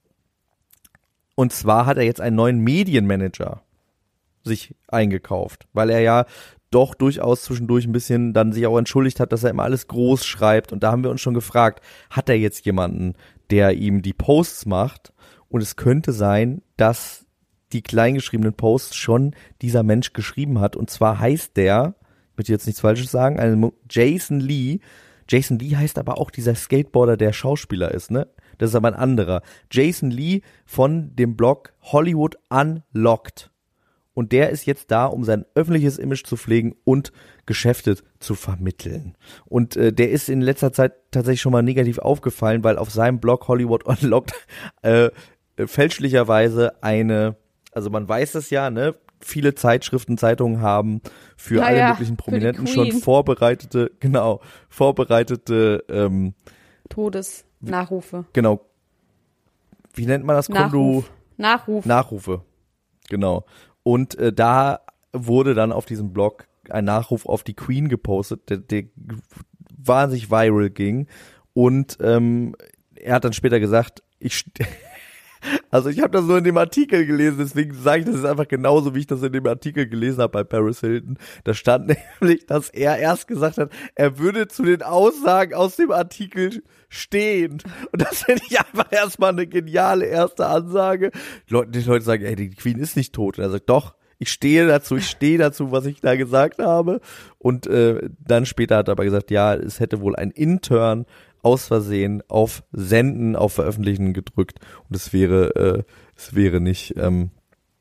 und zwar hat er jetzt einen neuen Medienmanager sich eingekauft, weil er ja doch durchaus zwischendurch ein bisschen dann sich auch entschuldigt hat, dass er immer alles groß schreibt. Und da haben wir uns schon gefragt, hat er jetzt jemanden, der ihm die Posts macht? Und es könnte sein, dass die kleingeschriebenen Posts schon dieser Mensch geschrieben hat. Und zwar heißt der, ich möchte jetzt nichts Falsches sagen, ein Jason Lee. Jason Lee heißt aber auch dieser Skateboarder, der Schauspieler ist, ne? Das ist aber ein anderer. Jason Lee von dem Blog Hollywood Unlocked. Und der ist jetzt da, um sein öffentliches Image zu pflegen und Geschäfte zu vermitteln. Und äh, der ist in letzter Zeit tatsächlich schon mal negativ aufgefallen, weil auf seinem Blog Hollywood Unlocked äh, fälschlicherweise eine, also man weiß das ja, ne, viele Zeitschriften, Zeitungen haben für Ja, alle ja, möglichen für die Prominenten schon Queen. vorbereitete, genau, vorbereitete, ähm, Todesnachrufe. genau, wie nennt man das? Konto? Nachruf. Nachruf. Nachrufe, genau. Und äh, da wurde dann auf diesem Blog ein Nachruf auf die Queen gepostet, der, der wahnsinnig viral ging. Und ähm, er hat dann später gesagt, ich st- also ich habe das nur in dem Artikel gelesen, deswegen sage ich, das ist einfach genauso, wie ich das in dem Artikel gelesen habe bei Paris Hilton. Da stand nämlich, dass er erst gesagt hat, er würde zu den Aussagen aus dem Artikel stehen. Und das finde ich einfach erstmal eine geniale erste Ansage. Die Leute, die Leute sagen, ey, die Queen ist nicht tot. Und er sagt, doch, ich stehe dazu, ich stehe dazu, was ich da gesagt habe. Und äh, dann später hat er aber gesagt, ja, es hätte wohl ein Intern aus Versehen auf Senden, auf Veröffentlichen gedrückt und es wäre, äh, es wäre nicht, ähm,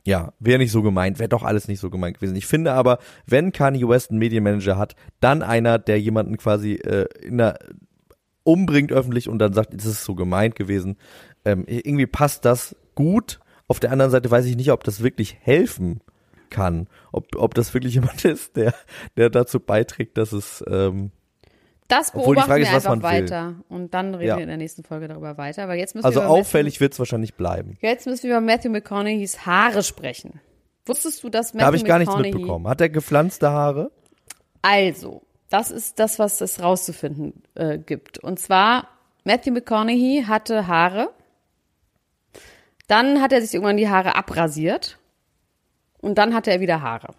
Ja, wäre nicht so gemeint, wäre doch alles nicht so gemeint gewesen. Ich finde aber, wenn Kanye West einen Medienmanager hat, dann einer, der jemanden quasi äh, in der, umbringt öffentlich und dann sagt, es ist so gemeint gewesen. Ähm, irgendwie passt das gut. Auf der anderen Seite weiß ich nicht, ob das wirklich helfen kann. Ob, ob das wirklich jemand ist, der, der dazu beiträgt, dass es ähm, Das Obwohl die beobachten Frage wir ist, was einfach man will. weiter. Und dann reden Ja. wir in der nächsten Folge darüber weiter. Weil jetzt müssen Also wir über auffällig wird es wahrscheinlich bleiben. Matthew, jetzt müssen wir über Matthew McConaughey's Haare sprechen. Wusstest du, dass Matthew Da habe ich gar nichts McConaughey... mitbekommen. Hat er gepflanzte Haare? Also, das ist das, was es rauszufinden äh, gibt. Und zwar, Matthew McConaughey hatte Haare. Dann hat er sich irgendwann die Haare abrasiert. Und dann hatte er wieder Haare.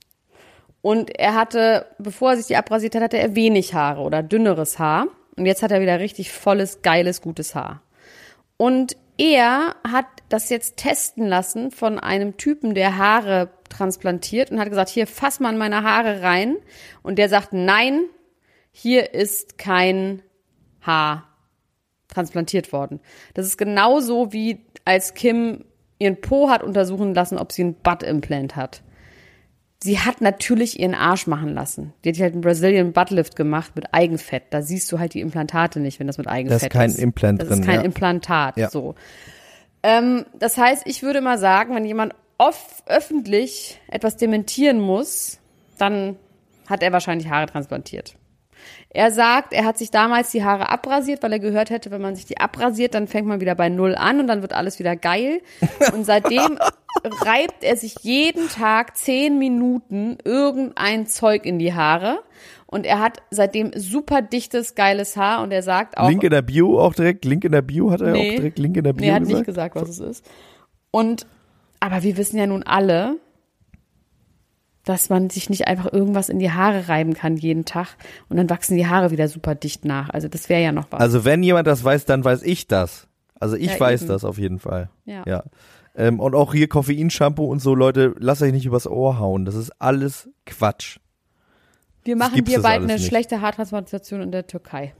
Und er hatte, bevor er sich die abrasiert hat, hatte er wenig Haare oder dünneres Haar. Und jetzt hat er wieder richtig volles, geiles, gutes Haar. Und er hat das jetzt testen lassen von einem Typen, der Haare transplantiert und hat gesagt, hier, fass mal in meine Haare rein. Und der sagt, nein, hier ist kein Haar transplantiert worden. Das ist genauso wie als Kim ihren Po hat untersuchen lassen, ob sie ein Butt-Implant hat. Sie hat natürlich ihren Arsch machen lassen. Die hat halt einen Brazilian Buttlift gemacht mit Eigenfett. Da siehst du halt die Implantate nicht, wenn das mit Eigenfett ist. Da ist kein Implant das drin. Das ist kein ja. Implantat, Ja. so. Ähm, das heißt, ich würde mal sagen, wenn jemand off- öffentlich etwas dementieren muss, dann hat er wahrscheinlich Haare transplantiert. Er sagt, er hat sich damals die Haare abrasiert, weil er gehört hätte, wenn man sich die abrasiert, dann fängt man wieder bei Null an und dann wird alles wieder geil. Und seitdem reibt er sich jeden Tag zehn Minuten irgendein Zeug in die Haare. Und er hat seitdem super dichtes, geiles Haar und er sagt auch... Link in der Bio auch direkt, Link in der Bio hat er Nee. auch direkt Link in der Bio Nee, er hat gesagt. nicht gesagt, was es ist. Und, aber wir wissen ja nun alle, dass man sich nicht einfach irgendwas in die Haare reiben kann jeden Tag und dann wachsen die Haare wieder super dicht nach. Also das wäre ja noch was. Also wenn jemand das weiß, dann weiß ich das. Also ich Ja, weiß eben. das auf jeden Fall. Ja. ja. Ähm, und auch hier Koffeinshampoo und so, Leute, lasst euch nicht übers Ohr hauen. Das ist alles Quatsch. Wir machen gibt's dir das bald alles eine nicht. schlechte Haartransplantation in der Türkei.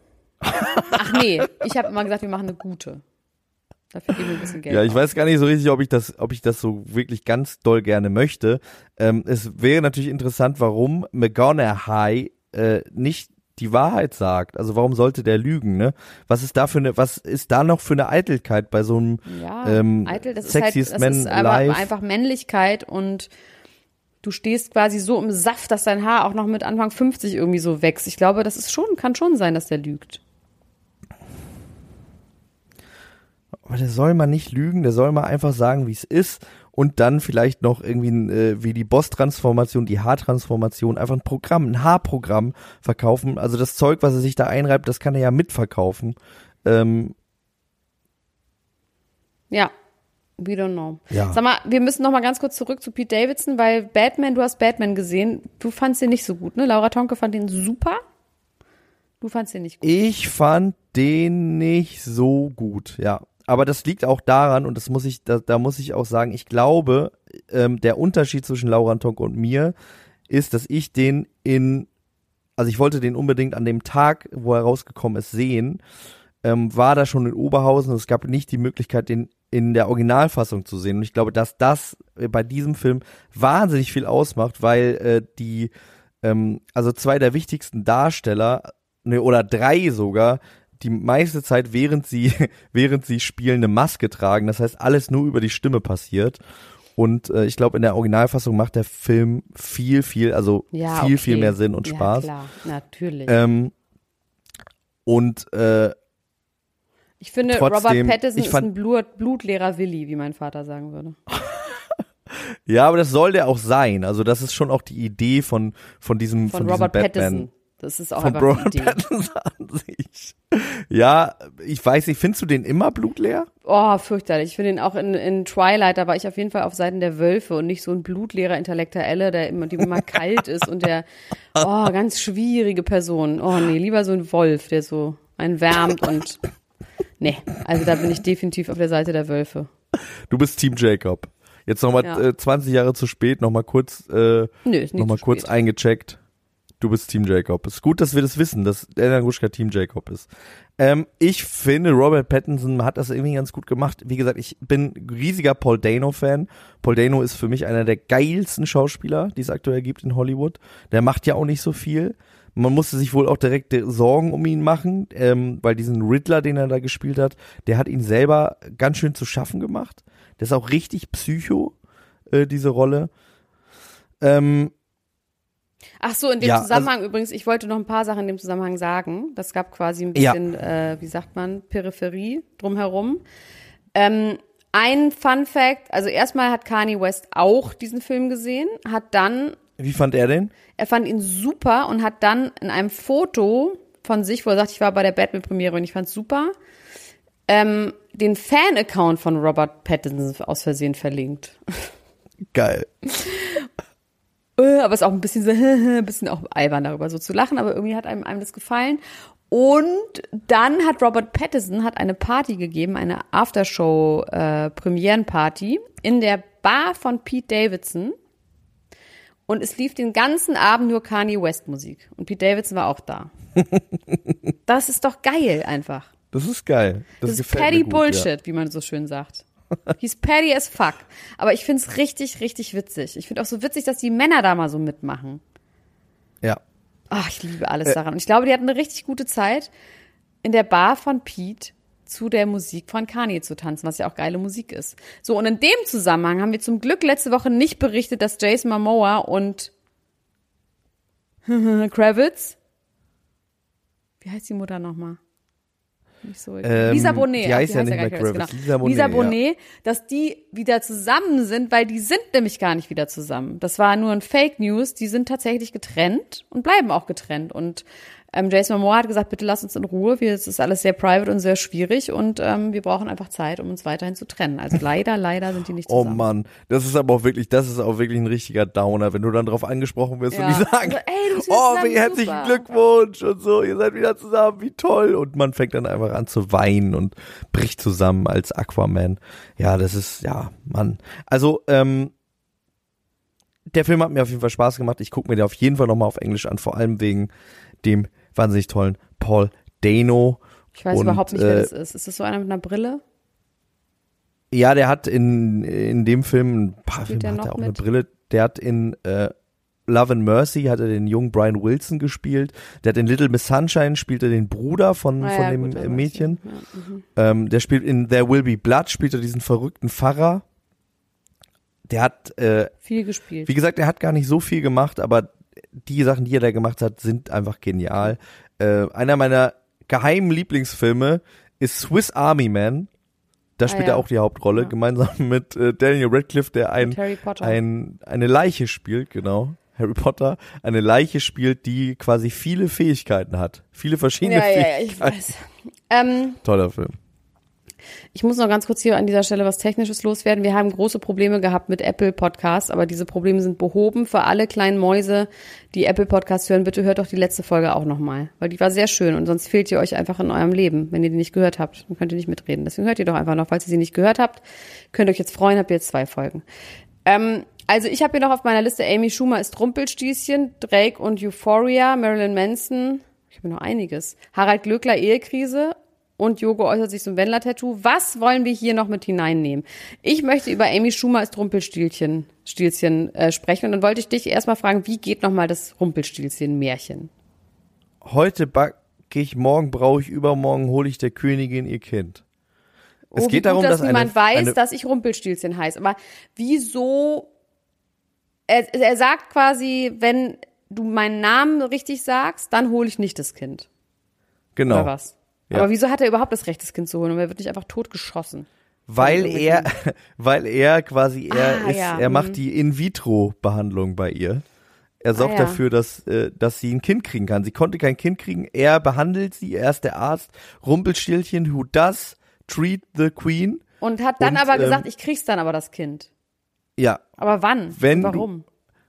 Ach nee, ich habe immer gesagt, wir machen eine gute. Dafür geben wir ein bisschen Geld Ja, ich aus. weiß gar nicht so richtig, ob ich das, ob ich das so wirklich ganz doll gerne möchte. Ähm, es wäre natürlich interessant, warum McConaughey äh, nicht die Wahrheit sagt. Also warum sollte der lügen, ne? Was ist da für eine, was ist da noch für eine Eitelkeit bei so einem Ja, ähm, eitel, das Sexiest ist halt, das Man ist aber Alive? einfach Männlichkeit und du stehst quasi so im Saft, dass dein Haar auch noch mit Anfang fünfzig irgendwie so wächst. Ich glaube, das ist schon, kann schon sein, dass der lügt. Aber der soll mal nicht lügen, der soll mal einfach sagen, wie es ist und dann vielleicht noch irgendwie äh, wie die Boss-Transformation, die Haartransformation, einfach ein Programm, ein Haarprogramm verkaufen. Also das Zeug, was er sich da einreibt, das kann er ja mitverkaufen. Ähm, Ja, we don't know. Ja. Sag mal, wir müssen noch mal ganz kurz zurück zu Pete Davidson, weil Batman, du hast Batman gesehen, du fandst den nicht so gut, ne? Laura Tonke fand den super. Du fandst den nicht gut. Ich fand den nicht so gut, ja. Aber das liegt auch daran, und das muss ich, da, da muss ich auch sagen, ich glaube, ähm, der Unterschied zwischen Laura Tonke und mir ist, dass ich den in, also ich wollte den unbedingt an dem Tag, wo er rausgekommen ist, sehen, ähm, war da schon in Oberhausen und es gab nicht die Möglichkeit, den in der Originalfassung zu sehen. Und ich glaube, dass das äh, bei diesem Film wahnsinnig viel ausmacht, weil äh, die, ähm, also zwei der wichtigsten Darsteller, ne, oder drei sogar, die meiste Zeit, während sie, während sie spielen, eine Maske tragen. Das heißt, alles nur über die Stimme passiert. Und äh, ich glaube, in der Originalfassung macht der Film viel, viel, also Ja, viel, okay. viel mehr Sinn und Ja, Spaß. klar, natürlich. Ähm, und äh, ich finde, trotzdem, Robert Pattinson ich ist fand- ein Blut, blutleerer Willi, wie mein Vater sagen würde. ja, aber das soll der auch sein. Also das ist schon auch die Idee von, von diesem, Von, von diesem Robert Batman. Pattinson. Das ist auch Von einfach Robert die Idee. Pattinson an sich. Ja, ich weiß nicht, findest du den immer blutleer? Oh, fürchterlich. Ich finde ihn auch in, in Twilight, da war ich auf jeden Fall auf Seiten der Wölfe und nicht so ein blutleerer Intellektuelle, der immer, die immer kalt ist und der, oh, ganz schwierige Person. Oh nee, lieber so ein Wolf, der so einen wärmt und, nee, also da bin ich definitiv auf der Seite der Wölfe. Du bist Team Jacob. Jetzt nochmal Ja. äh, zwanzig Jahre zu spät, nochmal kurz, äh, Nö, ist nicht noch mal zu kurz spät. eingecheckt. Du bist Team Jacob. Ist gut, dass wir das wissen, dass Elena Gruschka Team Jacob ist. Ähm, ich finde, Robert Pattinson hat das irgendwie ganz gut gemacht. Wie gesagt, ich bin riesiger Paul Dano-Fan. Paul Dano ist für mich einer der geilsten Schauspieler, die es aktuell gibt in Hollywood. Der macht ja auch nicht so viel. Man musste sich wohl auch direkt Sorgen um ihn machen, ähm, weil diesen Riddler, den er da gespielt hat, der hat ihn selber ganz schön zu schaffen gemacht. Der ist auch richtig psycho, äh, diese Rolle. Ähm, Ach so, in dem ja, Zusammenhang also, übrigens, ich wollte noch ein paar Sachen in dem Zusammenhang sagen. Das gab quasi ein bisschen, ja. äh, wie sagt man, Peripherie drumherum. Ähm, ein Fun Fact, also erstmal hat Kanye West auch diesen Film gesehen, hat dann... Wie fand er den? Er fand ihn super und hat dann in einem Foto von sich, wo er sagt, ich war bei der Batman-Premiere und ich fand's super, ähm, den Fan-Account von Robert Pattinson aus Versehen verlinkt. Geil. Aber es ist auch ein bisschen so, ein bisschen auch albern darüber so zu lachen, aber irgendwie hat einem, einem das gefallen. Und dann hat Robert Pattinson hat eine Party gegeben, eine Aftershow-Premierenparty äh, in der Bar von Pete Davidson. Und es lief den ganzen Abend nur Kanye West Musik. Und Pete Davidson war auch da. Das ist doch geil einfach. Das ist geil. Das, das ist gefällt petty mir gut, Bullshit, ja. wie man so schön sagt. He's petty as fuck. Aber ich find's richtig, richtig witzig. Ich find auch so witzig, dass die Männer da mal so mitmachen. Ja. Ach, ich liebe alles Äh. daran. Und ich glaube, die hatten eine richtig gute Zeit, in der Bar von Pete zu der Musik von Kanye zu tanzen, was ja auch geile Musik ist. So, und in dem Zusammenhang haben wir zum Glück letzte Woche nicht berichtet, dass Jason Momoa und Kravitz, wie heißt die Mutter nochmal? Nicht so ähm, Lisa Bonet. Die heißt Ach, ja die nicht mehr gar Kravitz. genau. Lisa Bonet, Lisa Bonet, ja. dass die wieder zusammen sind, weil die sind nämlich gar nicht wieder zusammen. Das war nur ein Fake News. Die sind tatsächlich getrennt und bleiben auch getrennt. Und ähm, Jason Momoa hat gesagt, bitte lass uns in Ruhe. Wir, es ist alles sehr private und sehr schwierig und ähm, wir brauchen einfach Zeit, um uns weiterhin zu trennen. Also leider, leider sind die nicht Oh zusammen. Mann, das ist aber auch wirklich, das ist auch wirklich ein richtiger Downer, wenn du dann drauf angesprochen wirst Ja. und die sagen, Also, ey, du bist wieder oh, zusammen, wie herzlichen super. Glückwunsch und so, ihr seid wieder zusammen, wie toll. Und man fängt dann einfach an zu weinen und bricht zusammen als Aquaman. Ja, das ist, ja, Mann. Also, ähm, der Film hat mir auf jeden Fall Spaß gemacht. Ich gucke mir den auf jeden Fall nochmal auf Englisch an, vor allem wegen dem wahnsinnig tollen Paul Dano. Ich weiß und, überhaupt nicht, wer äh, das ist. Ist das so einer mit einer Brille? Ja, der hat in in dem Film, ein paar Spielt Filme der hat er noch auch eine mit? Brille. Der hat in äh, Love and Mercy hat er den jungen Brian Wilson gespielt. Der hat in Little Miss Sunshine spielt er den Bruder von Ah, von ja, dem gut, dann äh, weiß Mädchen. ich. Ja, mhm. Ähm, der spielt in There Will Be Blood spielt er diesen verrückten Pfarrer. Der hat äh, Viel gespielt. wie gesagt, er hat gar nicht so viel gemacht, aber die Sachen, die er da gemacht hat, sind einfach genial. Äh, einer meiner geheimen Lieblingsfilme ist Swiss Army Man. Da Ah, spielt ja. er auch die Hauptrolle, Ja. gemeinsam mit äh, Daniel Radcliffe, der ein, Mit Harry Potter. ein eine Leiche spielt, genau. Harry Potter, eine Leiche spielt, die quasi viele Fähigkeiten hat. Viele verschiedene ja, ja, ja, Fähigkeiten. ich weiß. Ähm, Toller Film. ich muss noch ganz kurz hier an dieser Stelle was Technisches loswerden. Wir haben große Probleme gehabt mit Apple Podcasts, aber diese Probleme sind behoben. Für alle kleinen Mäuse, die Apple Podcasts hören, bitte hört doch die letzte Folge auch nochmal, weil die war sehr schön und sonst fehlt ihr euch einfach in eurem Leben. Wenn ihr die nicht gehört habt, dann könnt ihr nicht mitreden. Deswegen hört ihr doch einfach noch, falls ihr sie nicht gehört habt. Könnt ihr euch jetzt freuen, habt ihr jetzt zwei Folgen. Ähm, also ich habe hier noch auf meiner Liste Amy Schumer ist Rumpelstilzchen, Drake und Euphoria, Marilyn Manson, ich habe noch einiges, Harald Glöckler Ehekrise und Jogo äußert sich zum Wendler-Tattoo. Was wollen wir hier noch mit hineinnehmen? Ich möchte über Amy Schumer ist Rumpelstilzchen Stilzchen, äh, sprechen und dann wollte ich dich erstmal fragen, wie geht nochmal das Rumpelstilzchen-Märchen? Heute backe ich, morgen brauche ich, übermorgen hole ich der Königin ihr Kind. Es Oh, geht wie darum, gut, dass, dass niemand eine, weiß, eine, dass ich Rumpelstilzchen heiße. Aber wieso? Er, er sagt quasi, wenn du meinen Namen richtig sagst, dann hole ich nicht das Kind. genau. Oder was? Ja. Aber wieso hat er überhaupt das Recht, das Kind zu holen? Und er wird nicht einfach totgeschossen? Weil Von er, irgendwelchen- weil er quasi, er Ah, ist, ja, er mhm. macht die In-vitro-Behandlung bei ihr. Er sorgt Ah, ja. dafür, dass, äh, dass sie ein Kind kriegen kann. Sie konnte kein Kind kriegen. Er behandelt sie. Er ist der Arzt. Rumpelstilzchen, who does treat the queen. Und hat dann Und, aber ähm, gesagt, ich krieg's dann aber das Kind. Ja, Aber wann? Wenn Und du- warum?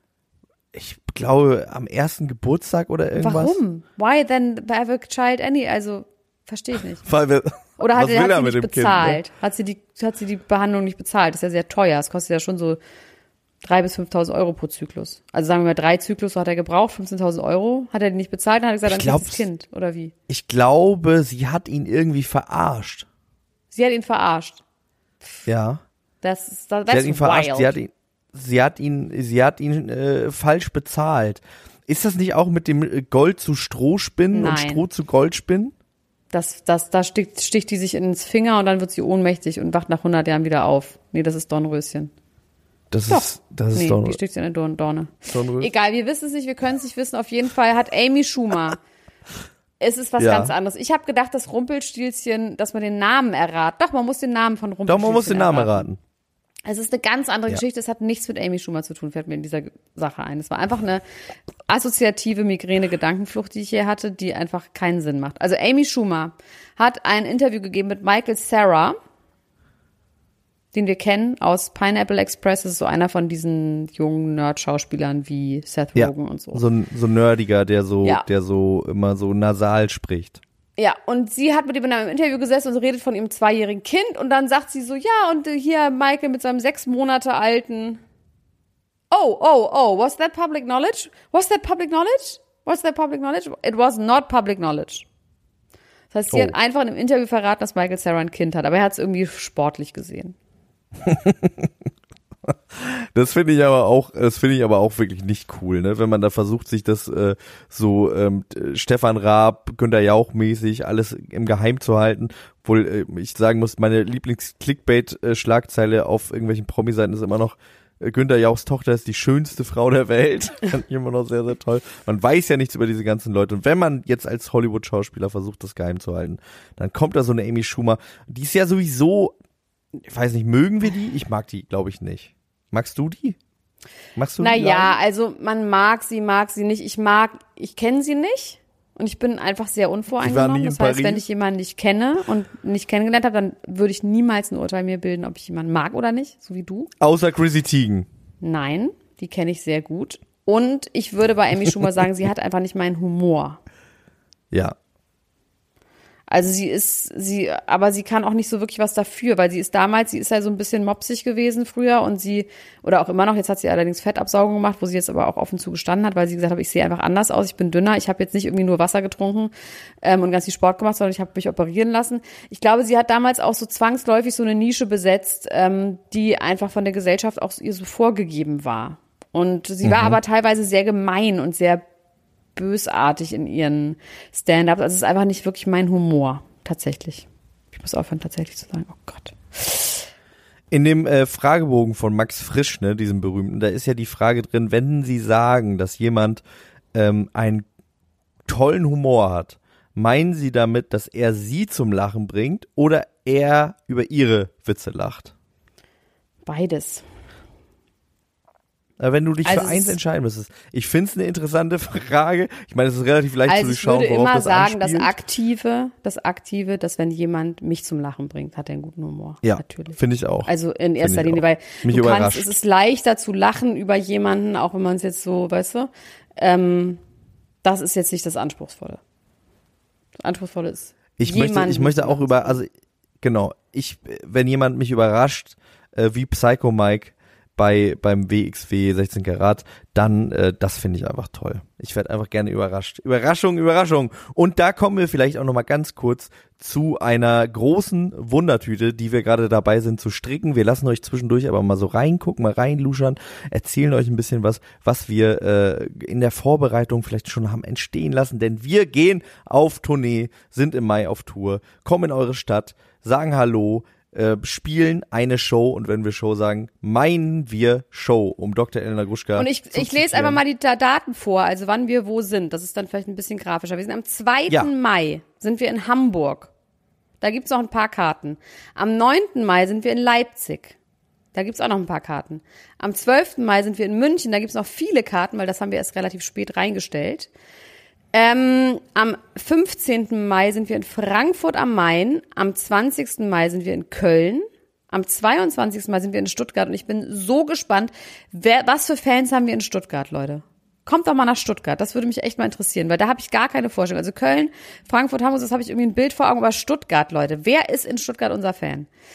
ich glaube, am ersten Geburtstag oder irgendwas. Warum? Why then have a child any? Also, verstehe ich nicht. Weil wir, Oder hat, was er- will hat er sie mit nicht dem bezahlt? Kind? Hat sie die, hat sie die Behandlung nicht bezahlt? Das ist ja sehr teuer. Das kostet ja schon so drei bis fünftausend Euro pro Zyklus. Also sagen wir mal, drei Zyklus, so hat er gebraucht, fünfzehntausend Euro, hat er die nicht bezahlt, dann hat er gesagt, Ich dann glaub, kriegst du das Kind, oder wie? Ich glaube, sie hat ihn irgendwie verarscht. Sie hat ihn verarscht. Ja. Das ist, das Sie hat ihn wild. verarscht. Sie hat ihn, sie hat ihn, sie hat ihn äh, falsch bezahlt. Ist das nicht auch mit dem Gold zu Stroh spinnen Nein. und Stroh zu Gold spinnen? Das, das, da sticht, sticht die sich ins Finger und dann wird sie ohnmächtig und wacht nach hundert Jahren wieder auf. Nee, das ist Dornröschen. Das Doch. ist, das ist Nee, doch. die sticht sie in eine Dorn, Dorne. Dornröschen. Egal, wir wissen es nicht, wir können es nicht wissen. Auf jeden Fall hat Amy Schumer. Es ist was Ja. ganz anderes. Ich habe gedacht, dass Rumpelstilzchen, dass man den Namen erraten. Doch, man muss den Namen von Doch, Rumpelstilzchen man muss den Namen erraten. Es ist eine ganz andere Ja. Geschichte. Es hat nichts mit Amy Schumer zu tun, fällt mir in dieser Sache ein. Es war einfach eine assoziative Migräne-Gedankenflucht, die ich hier hatte, die einfach keinen Sinn macht. Also Amy Schumer hat ein Interview gegeben mit Michael Cera, den wir kennen aus Pineapple Express. Das ist so einer von diesen jungen Nerd-Schauspielern wie Seth Ja. Rogen und so. So ein, so ein Nerdiger, der so, Ja. der so immer so nasal spricht. Ja, und sie hat mit ihm in einem Interview gesessen und redet von ihrem zweijährigen Kind und dann sagt sie so, ja, und äh, hier Michael mit seinem sechs Monate alten. Oh, oh, oh, was that public knowledge? Was that public knowledge? Was that public knowledge? It was not public knowledge. Das heißt, sie Oh. hat einfach in einem Interview verraten, dass Michael Cera ein Kind hat, aber er hat es irgendwie sportlich gesehen. Das finde ich aber auch, das finde ich aber auch wirklich nicht cool, ne? Wenn man da versucht, sich das äh, so ähm, Stefan Raab, Günter Jauch mäßig alles im Geheim zu halten. Obwohl äh, ich sagen muss, meine Lieblings-Clickbait-Schlagzeile auf irgendwelchen Promi-Seiten ist immer noch, äh, Günter Jauchs Tochter ist die schönste Frau der Welt. Fand ich immer noch sehr, sehr toll. Man weiß ja nichts über diese ganzen Leute. Und wenn man jetzt als Hollywood-Schauspieler versucht, das geheim zu halten, dann kommt da so eine Amy Schumer. Die ist ja sowieso, ich weiß nicht, mögen wir die? Ich mag die, glaube ich, nicht. Magst du die? Magst du die? Naja, also man mag sie, mag sie nicht. Ich mag, ich kenne sie nicht und ich bin einfach sehr Die war unvoreingenommen. nie in Das heißt, wenn Paris? ich jemanden nicht kenne und nicht kennengelernt habe, dann würde ich niemals ein Urteil mir bilden, ob ich jemanden mag oder nicht, so wie du. Außer Chrissy Teigen. Nein, die kenne ich sehr gut. Und ich würde bei Amy Schumer sagen, sie hat einfach nicht meinen Humor. Ja. Also sie ist, sie, aber sie kann auch nicht so wirklich was dafür, weil sie ist damals, sie ist ja so ein bisschen mopsig gewesen früher und sie, oder auch immer noch, jetzt hat sie allerdings Fettabsaugung gemacht, wo sie jetzt aber auch offen zugestanden hat, weil sie gesagt hat, ich sehe einfach anders aus, ich bin dünner, ich habe jetzt nicht irgendwie nur Wasser getrunken ähm, und ganz viel Sport gemacht, sondern ich habe mich operieren lassen. Ich glaube, sie hat damals auch so zwangsläufig so eine Nische besetzt, ähm, die einfach von der Gesellschaft auch ihr so vorgegeben war. Und sie war aber teilweise sehr gemein und sehr bösartig in ihren Stand-ups. Also es ist einfach nicht wirklich mein Humor, tatsächlich. Ich muss aufhören, tatsächlich zu sagen, oh Gott. In dem äh, Fragebogen von Max Frisch, ne, diesem berühmten, da ist ja die Frage drin, wenn Sie sagen, dass jemand ähm, einen tollen Humor hat, meinen Sie damit, dass er Sie zum Lachen bringt oder er über Ihre Witze lacht? Beides. Wenn du dich Also für es eins ist- entscheiden müsstest. Ich finde es eine interessante Frage. Ich meine, es ist relativ leicht Also zu ich durchschauen, würde worauf immer das sagen, das anspielt. Aktive, das Aktive, dass wenn jemand mich zum Lachen bringt, hat er einen guten Humor. Ja, Natürlich. finde ich auch. Also in erster Finde ich Linie, auch. weil Mich du überrascht. kannst, es ist leichter zu lachen über jemanden, auch wenn man es jetzt so, weißt du, ähm, das ist jetzt nicht das Anspruchsvolle. Das Anspruchsvolle ist, Ich möchte, jemanden ich möchte zum auch Lachen über, also genau, ich, wenn jemand mich überrascht, äh, wie Psycho Mike bei beim W X W sechzehn Karat, dann äh, das finde ich einfach toll. Ich werde einfach gerne überrascht. Überraschung, Überraschung. Und da kommen wir vielleicht auch noch mal ganz kurz zu einer großen Wundertüte, die wir gerade dabei sind zu stricken. Wir lassen euch zwischendurch aber mal so reingucken, mal reinluschern, erzählen euch ein bisschen was, was wir äh, in der Vorbereitung vielleicht schon haben entstehen lassen, denn wir gehen auf Tournee, sind im Mai auf Tour, kommen in eure Stadt, sagen Hallo, äh, spielen eine Show und wenn wir Show sagen, meinen wir Show, um Doktor Elena Gruschka Und ich, zu ich lese zitieren. einfach mal die Da- Daten vor, also wann wir wo sind. Das ist dann vielleicht ein bisschen grafischer. Wir sind am zweiten Ja. Mai, sind wir in Hamburg. Da gibt's noch ein paar Karten. Am neunten Mai sind wir in Leipzig. Da gibt's auch noch ein paar Karten. Am zwölften Mai sind wir in München. Da gibt's noch viele Karten, weil das haben wir erst relativ spät reingestellt. Ähm, am fünfzehnten Mai sind wir in Frankfurt am Main. Am zwanzigsten Mai sind wir in Köln. Am zweiundzwanzigsten Mai sind wir in Stuttgart. Und ich bin so gespannt, wer, was für Fans haben wir in Stuttgart, Leute? Kommt doch mal nach Stuttgart. Das würde mich echt mal interessieren, weil da habe ich gar keine Vorstellung. Also Köln, Frankfurt, Hamburg, das habe ich irgendwie ein Bild vor Augen. Aber Stuttgart, Leute, wer ist in Stuttgart unser Fan?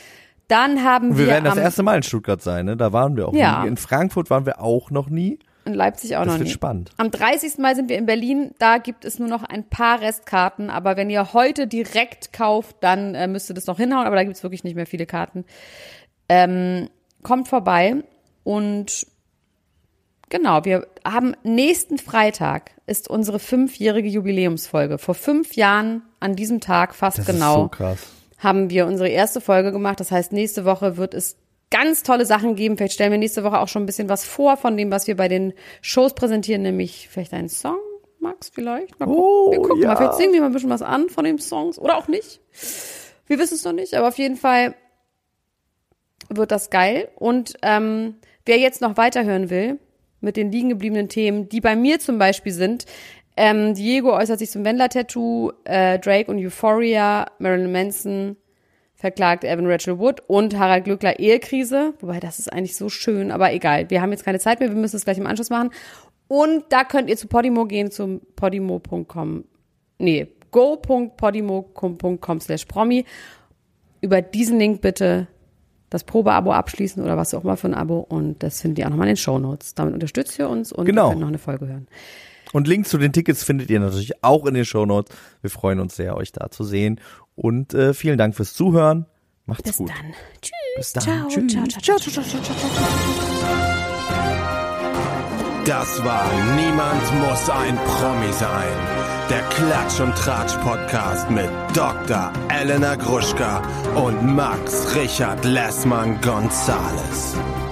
Dann haben wir Wir werden das am, erste Mal in Stuttgart sein, ne? Da waren wir auch Ja. nie. In Frankfurt waren wir auch noch nie. in Leipzig auch Das noch wird nie. spannend. Am dreißigsten Mai sind wir in Berlin. Da gibt es nur noch ein paar Restkarten. Aber wenn ihr heute direkt kauft, dann äh, müsst ihr das noch hinhauen. Aber da gibt es wirklich nicht mehr viele Karten. Ähm, kommt vorbei. Und genau, wir haben nächsten Freitag ist unsere fünfjährige Jubiläumsfolge. Vor fünf Jahren an diesem Tag fast Das genau ist so krass. haben wir unsere erste Folge gemacht. Das heißt, nächste Woche wird es ganz tolle Sachen geben. Vielleicht stellen wir nächste Woche auch schon ein bisschen was vor von dem, was wir bei den Shows präsentieren, nämlich vielleicht einen Song, Max, vielleicht. Mal gucken. Oh, wir gucken ja. mal, vielleicht singen wir mal ein bisschen was an von den Songs oder auch nicht. Wir wissen es noch nicht, aber auf jeden Fall wird das geil. Und ähm, wer jetzt noch weiterhören will mit den liegen gebliebenen Themen, die bei mir zum Beispiel sind, ähm, Diego äußert sich zum Wendler-Tattoo, äh, Drake und Euphoria, Marilyn Manson verklagt Evan Rachel Wood und Harald Glöckler Ehekrise. Wobei, das ist eigentlich so schön, aber egal. Wir haben jetzt keine Zeit mehr, wir müssen es gleich im Anschluss machen. Und da könnt ihr zu Podimo gehen, zum podimo punkt com, nee, go punkt podimo punkt com slash promi. Über diesen Link bitte das Probeabo abschließen oder was auch immer für ein Abo. Und das findet ihr auch nochmal in den Shownotes. Damit unterstützt ihr uns und Genau. ihr könnt noch eine Folge hören. Und Links zu den Tickets findet ihr natürlich auch in den Shownotes. Wir freuen uns sehr, euch da zu sehen. Und äh, vielen Dank fürs Zuhören. Macht's Bis gut. dann. Tschüss. Bis dann. Ciao, Tschüss. ciao, ciao, ciao, ciao, ciao, ciao, ciao. Das war Niemand muss ein Promi sein. Der Klatsch und Tratsch Podcast mit Doktor Elena Gruschka und Max Richard Lessmann Gonzales.